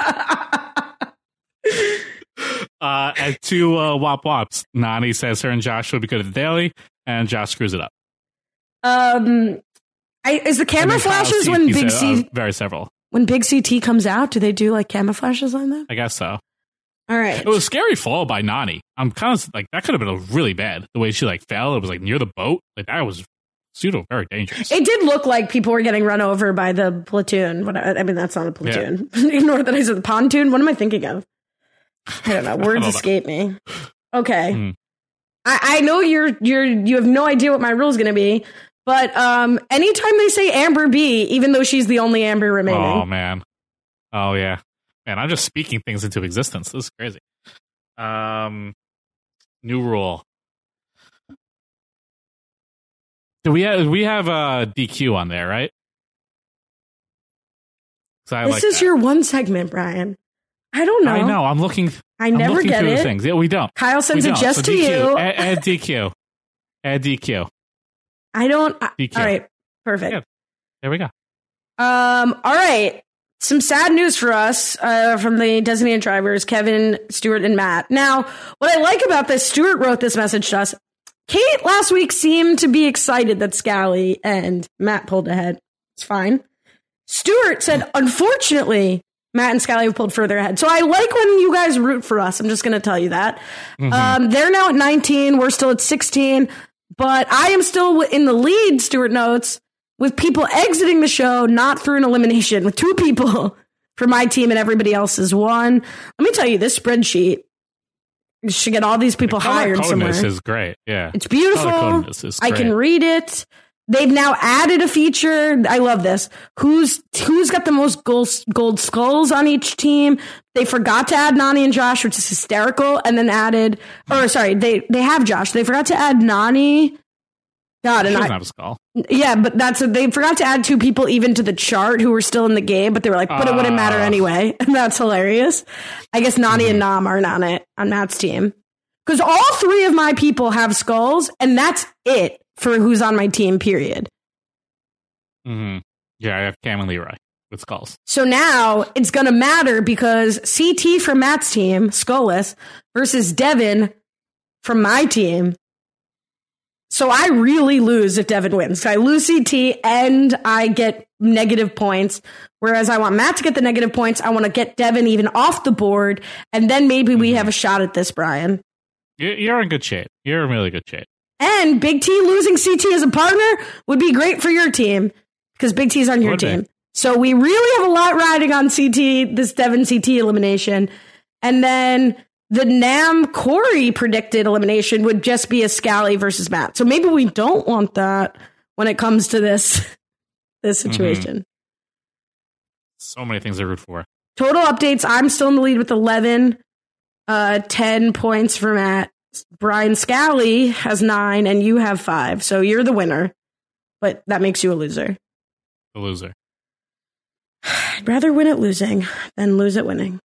uh, and two uh, Wop Wops. Nani says her and Josh will be good at the daily, and Josh screws it up. Um, I, is the camera flashes C- when Big said, C... Uh, very several. When Big C T comes out, do they do like camera flashes on them? I guess so. All right. It was a scary fall by Nany. I'm kind of like, that could have been a really bad. The way she like fell, it was like near the boat. Like that was pseudo very dangerous. It did look like people were getting run over by the platoon. What I mean, that's not a platoon. Yeah. Ignore that I said the pontoon. What am I thinking of? I don't know. Words don't escape know. me. Okay. Mm. I, I know you're you're you have no idea what my rule is going to be, but um, anytime they say Amber B, even though she's the only Amber remaining. Oh man. Oh yeah. Man, I'm just speaking things into existence. This is crazy. Um, new rule. Do we have we have uh, D Q on there, right? This like is that. your one segment, Brian. I don't know. I know. I'm looking. I I'm never looking get through it. The things. Yeah, we don't. Kyle sends we it don't. just so to D Q. you. Add, add D Q. Add D Q. I don't. D Q. All right. Perfect. Yeah. There we go. Um. All right. Some sad news for us uh, from the designated drivers, Kevin, Stuart, and Matt. Now, what I like about this, Stuart wrote this message to us. Kate last week seemed to be excited that Scally and Matt pulled ahead. It's fine. Stuart said, unfortunately, Matt and Scally have pulled further ahead. So I like when you guys root for us. I'm just going to tell you that. Mm-hmm. Um, they're now at nineteen. We're still at sixteen. But I am still in the lead, Stuart notes, with people exiting the show, not through an elimination, with two people for my team and everybody else's one. Let me tell you, this spreadsheet should get all these people the hired somewhere. This is great. Yeah. It's beautiful. Is I can read it. They've now added a feature. I love this. Who's who's got the most gold, gold skulls on each team? They forgot to add Nany and Josh, which is hysterical, and then added, or sorry, they, they have Josh. They forgot to add Nany. God, and she doesn't I, have a skull. Yeah, but that's a, they forgot to add two people even to the chart who were still in the game, but they were like, but uh, it wouldn't matter anyway, and that's hilarious. I guess Nany mm-hmm. and Nam aren't on it on Matt's team because all three of my people have skulls, and that's it for who's on my team. Period. Mm-hmm. Yeah, I have Cam and Leroy with skulls. So now it's gonna matter because C T from Matt's team, skullless, versus Devin from my team. So I really lose if Devin wins. So I lose C T and I get negative points. Whereas I want Matt to get the negative points. I want to get Devin even off the board. And then maybe we have a shot at this, Brian. You're in good shape. You're in really good shape. And Big T losing C T as a partner would be great for your team because Big T's on your would team. Be. So we really have a lot riding on C T, this Devin C T elimination. And then the Nam Corey predicted elimination would just be a Scally versus Matt. So maybe we don't want that when it comes to this, this situation. Mm-hmm. So many things to root for. Total updates. I'm still in the lead with eleven, uh, ten points for Matt. Brian Scally has nine and you have five. So you're the winner, but that makes you a loser. A loser. I'd rather win at losing than lose at winning.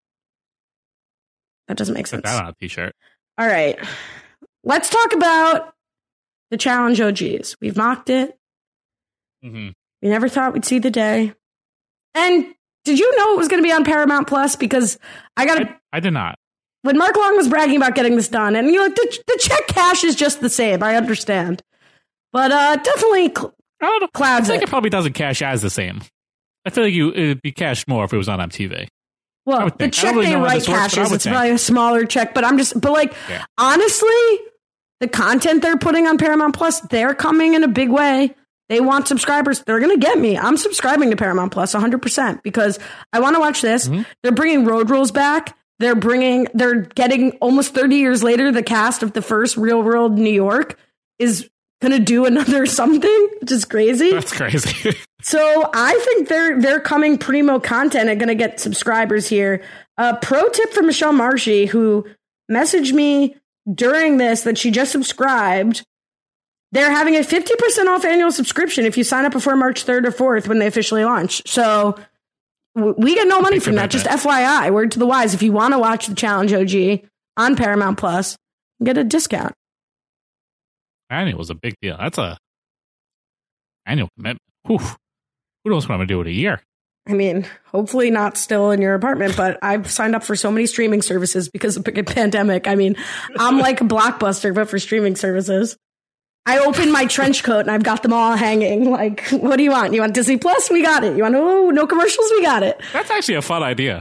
That doesn't make sense. Put that on a t-shirt. All right. Let's talk about the Challenge O Gs. We've mocked it. Mm-hmm. We never thought we'd see the day. And did you know it was going to be on Paramount Plus? Because I got I, I did not. When Mark Long was bragging about getting this done, and you're like, the, the check cash is just the same. I understand. But uh, definitely cl- I don't know. clouds I think it. it probably doesn't cash as the same. I feel like you it'd be cashed more if it was on M T V. Well, the check really they write cashes. Works, it's think. probably a smaller check, but I'm just, but like, yeah. honestly, the content they're putting on Paramount Plus, they're coming in a big way. They want subscribers. They're going to get me. I'm subscribing to Paramount Plus one hundred percent because I want to watch this. Mm-hmm. They're bringing Road Rules back. They're bringing, they're getting almost thirty years later, the cast of the first Real World New York is going to do another something, which is crazy. That's crazy. So I think they're they're coming primo content and going to get subscribers here. Uh, pro tip from Michelle Marshy, who messaged me during this that she just subscribed. They're having a fifty percent off annual subscription if you sign up before March third or fourth when they officially launch. So w- we get no money from that. Just F Y I, word to the wise. If you want to watch the Challenge O G on Paramount Plus, get a discount. Annual was a big deal. That's a annual commitment. Whew. Who knows what I'm going to do in a year? I mean, hopefully not still in your apartment, but I've signed up for so many streaming services because of the pandemic. I mean, I'm like a Blockbuster, but for streaming services. I opened my trench coat and I've got them all hanging. Like, what do you want? You want Disney Plus? We got it. You want, oh, no commercials? We got it. That's actually a fun idea.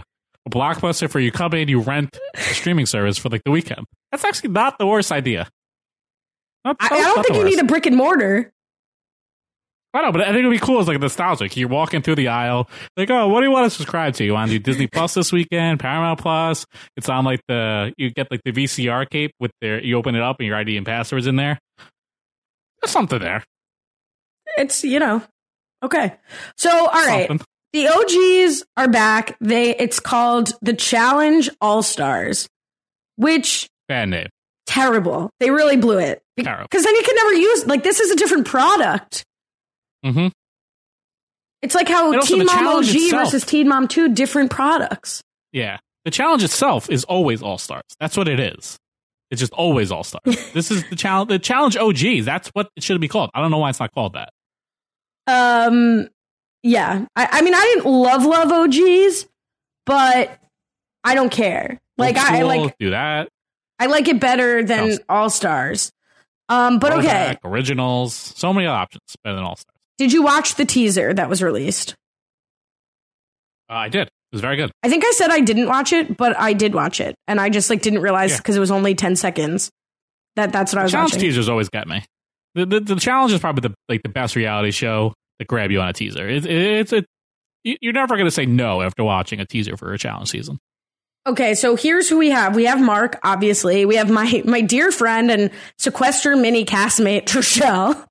a Blockbuster for you come in, you rent a streaming service for like the weekend. That's actually not the worst idea. Not, I, I don't think you need a brick and mortar. I know, but I think it'd be cool as like nostalgic. You're walking through the aisle, like, oh, what do you want to subscribe to? You want to do Disney Plus this weekend, Paramount Plus? It's on like the you get like the V C R cape with their you open it up and your I D and password's in there. There's something there. It's you know, okay. So all right, something. The O Gs are back. They it's called the Challenge All Stars, which bad name, terrible. They really blew it because then you can never use like this is a different product. Mm-hmm. It's like how Teen Mom O G itself, versus Teen Mom two, different products. Yeah. The challenge itself is always All-Stars. That's what it is. It's just always All-Stars. This is the challenge. The challenge O Gs. That's what it should be called. I don't know why it's not called that. Um, yeah. I, I mean, I didn't love, love O Gs, but I don't care. Like, Old I, I school, like, do that. I like it better than All-Stars. Um, but okay. Originals. So many options better than All-Stars. Did you watch the teaser that was released? Uh, I did. It was very good. I think I said I didn't watch it, but I did watch it, and I just like didn't realize because yeah. it was only ten seconds that that's what the I was challenge watching. Teasers always get me. The, the the challenge is probably the like the best reality show that grab you on a teaser. It, it, it's a you're never going to say no after watching a teaser for a challenge season. Okay, so here's who we have. We have Mark, obviously. We have my my dear friend and sequester mini castmate Trishelle.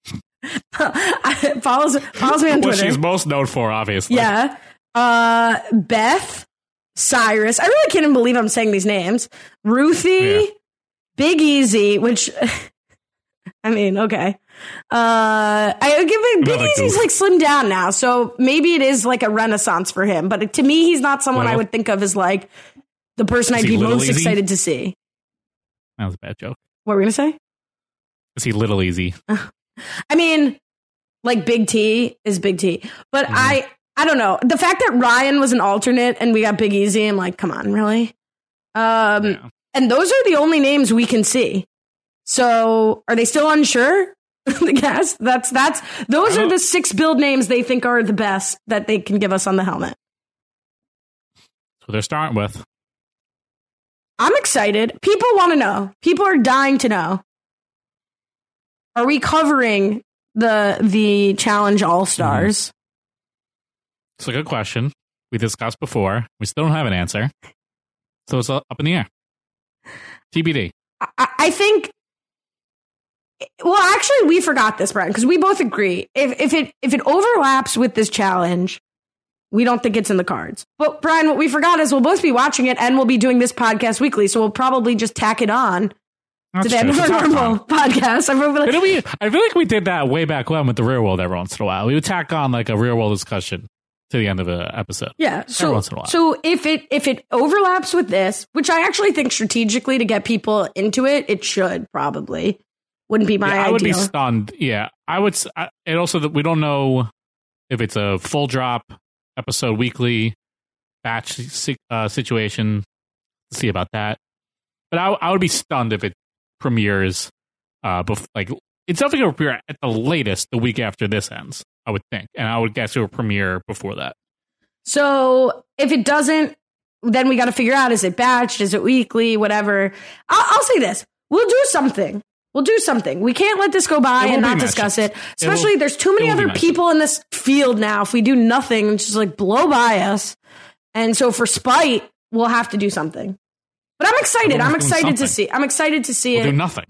follows follows me on Twitter. What she's most known for, obviously. Yeah. Uh, Beth, Cyrus. I really can't even believe I'm saying these names. Ruthie, yeah. Big Easy, which I mean, okay. Uh, I give it Big Easy's like slimmed down now, so maybe it is like a renaissance for him. But to me, he's not someone well, I would think of as like the person I'd be most easy? excited to see. That was a bad joke. What were we gonna say? Is he Little Easy? I mean, like Big T is Big T, but mm-hmm. I, I don't know. The fact that Ryan was an alternate and we got Big Easy, I'm like, come on, really? Um, yeah. And those are the only names we can see. So are they still unsure? The cast? That's, that's, those are the six build names they think are the best that they can give us on the helmet. So they're starting with. I'm excited. People want to know. People are dying to know. Are we covering the the challenge All Stars? Mm-hmm. It's a good question. We discussed before. We still don't have an answer. So it's up in the air. T B D. I, I think. Well, actually, we forgot this, Brian, because we both agree. If if it if it overlaps with this challenge, we don't think it's in the cards. But Brian, what we forgot is we'll both be watching it and we'll be doing this podcast weekly, so we'll probably just tack it on. That's to the end of our normal podcast. I feel, like, we, I feel like we did that way back when with the Real World every once in a while. We would tack on like a Real World discussion to the end of an episode. Yeah. So, every once in a while. So if it if it overlaps with this, which I actually think strategically to get people into it, it should probably. Wouldn't be my yeah, I ideal. would be stunned. Yeah. I would. I, and also that we don't know if it's a full drop episode weekly batch uh, situation. Let's see about that. But I, I would be stunned if it premieres uh bef- like it's definitely going to premiere at the latest the week after this ends, I would think, and I would guess it will premiere before that. So if it doesn't, then we got to figure out, is it batched, is it weekly, whatever. I'll, I'll say this, we'll do something we'll do something we can't let this go by and not discuss it, especially it will, there's too many other people in this field now. If we do nothing and just like blow by us, and so for spite we'll have to do something. But I'm excited. I'm excited to see. I'm excited to see we'll it. Do nothing.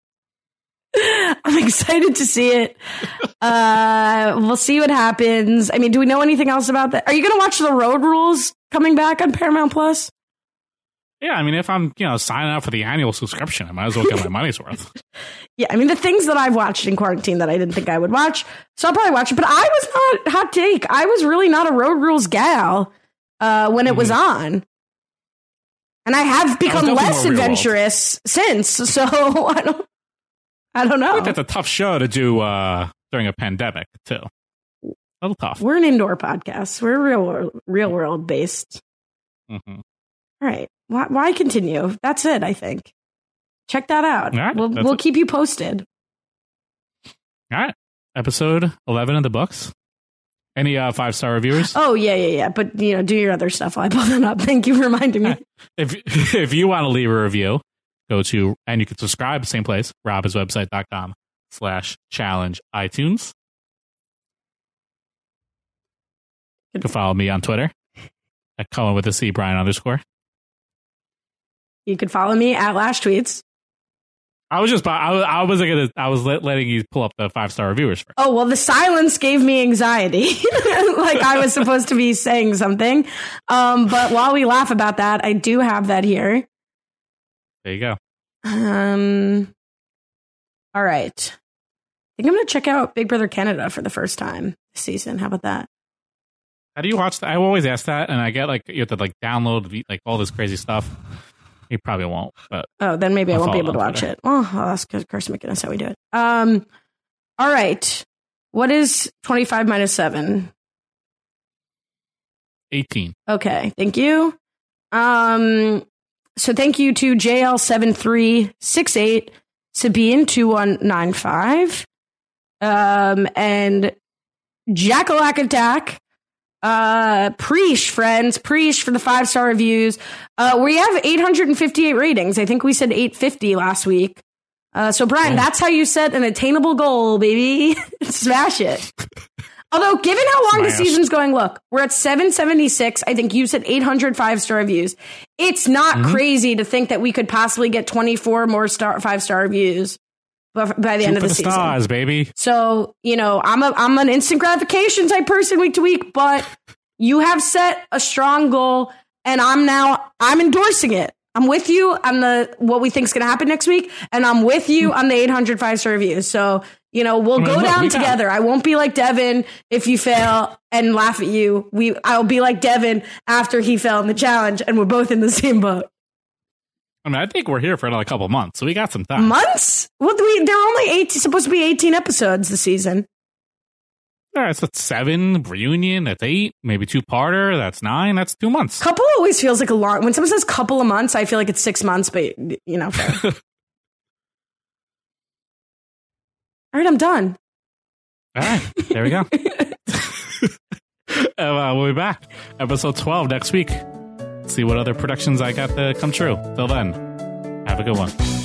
I'm excited to see it. Uh, we'll see what happens. I mean, do we know anything else about that? Are you going to watch The Road Rules coming back on Paramount Plus? Yeah, I mean, if I'm you know signing up for the annual subscription, I might as well get my money's worth. Yeah, I mean, the things that I've watched in quarantine that I didn't think I would watch, so I'll probably watch it. But I was not hot take. I was really not a Road Rules gal uh, when it mm-hmm. was on. And I have become less adventurous since, so I don't, I don't know. I think that's a tough show to do uh, during a pandemic too. A little tough. We're an indoor podcast. We're real, real world based. Mm-hmm. All right. Why, why continue? That's it. I think. Check that out. Right, we'll we'll it. keep you posted. All right. Episode eleven of the books. Any uh, five star reviewers? Oh yeah, yeah, yeah. But you know, do your other stuff while I pull that up. Thank you for reminding me. If if you want to leave a review, go to and you can subscribe same place robhaswebsite.com slash challenge iTunes. You can follow me on Twitter at Cullen with a C, Brian underscore. You can follow me at Lash Tweets. I was just, I was, I wasn't gonna, I was let, letting you pull up the five star reviewers first. Oh, well, the silence gave me anxiety. Like I was supposed to be saying something. Um, but while we laugh about that, I do have that here. There you go. Um, all right. I think I'm going to check out Big Brother Canada for the first time this season. How about that? How do you watch that? I always ask that, and I get like, you have to like download like all this crazy stuff. You probably won't, but oh, then maybe I'll I won't be able to watch Twitter. it. Oh, I'll ask Carson McGinnis how we do it. Um, all right. What is twenty-five minus seven? eighteen. Okay, thank you. Um, so thank you to J L seven three six eight, Sabine two one nine five, um, and Jackalack Attack. Uh, Preesh, friends, Preesh for the five star reviews. Uh, we have eight hundred fifty-eight ratings. I think we said eight fifty last week. Uh, so Brian, oh. that's how you set an attainable goal, baby. Smash it. Although, given how long Smash. the season's going, look, we're at seven seventy-six. I think you said eight hundred five star reviews. It's not mm-hmm. crazy to think that we could possibly get twenty-four more star five star reviews by the Shoot end of the, the season. Stars, baby. So, you know, I'm a I'm an instant gratification type person week to week, but you have set a strong goal, and I'm now I'm endorsing it. I'm with you on the what we think is going to happen next week, and I'm with you on the eight hundred five star reviews. So, you know, we'll I mean, go look, down we together. Got... I won't be like Devin if you fail and laugh at you. We I'll be like Devin after he fell in the challenge, and we're both in the same boat. I mean, I think we're here for another couple months, so we got some time. Months? Well, we, there are only eight, supposed to be eighteen episodes this season. All right, so that's seven. Reunion, that's eight. Maybe two-parter, that's nine. That's two months. Couple always feels like a long... When someone says couple of months, I feel like it's six months, but, you know, fair. All right, I'm done. All right, there we go. uh, we'll be back. Episode twelve next week. See what other productions I got to come true. Till then, have a good one.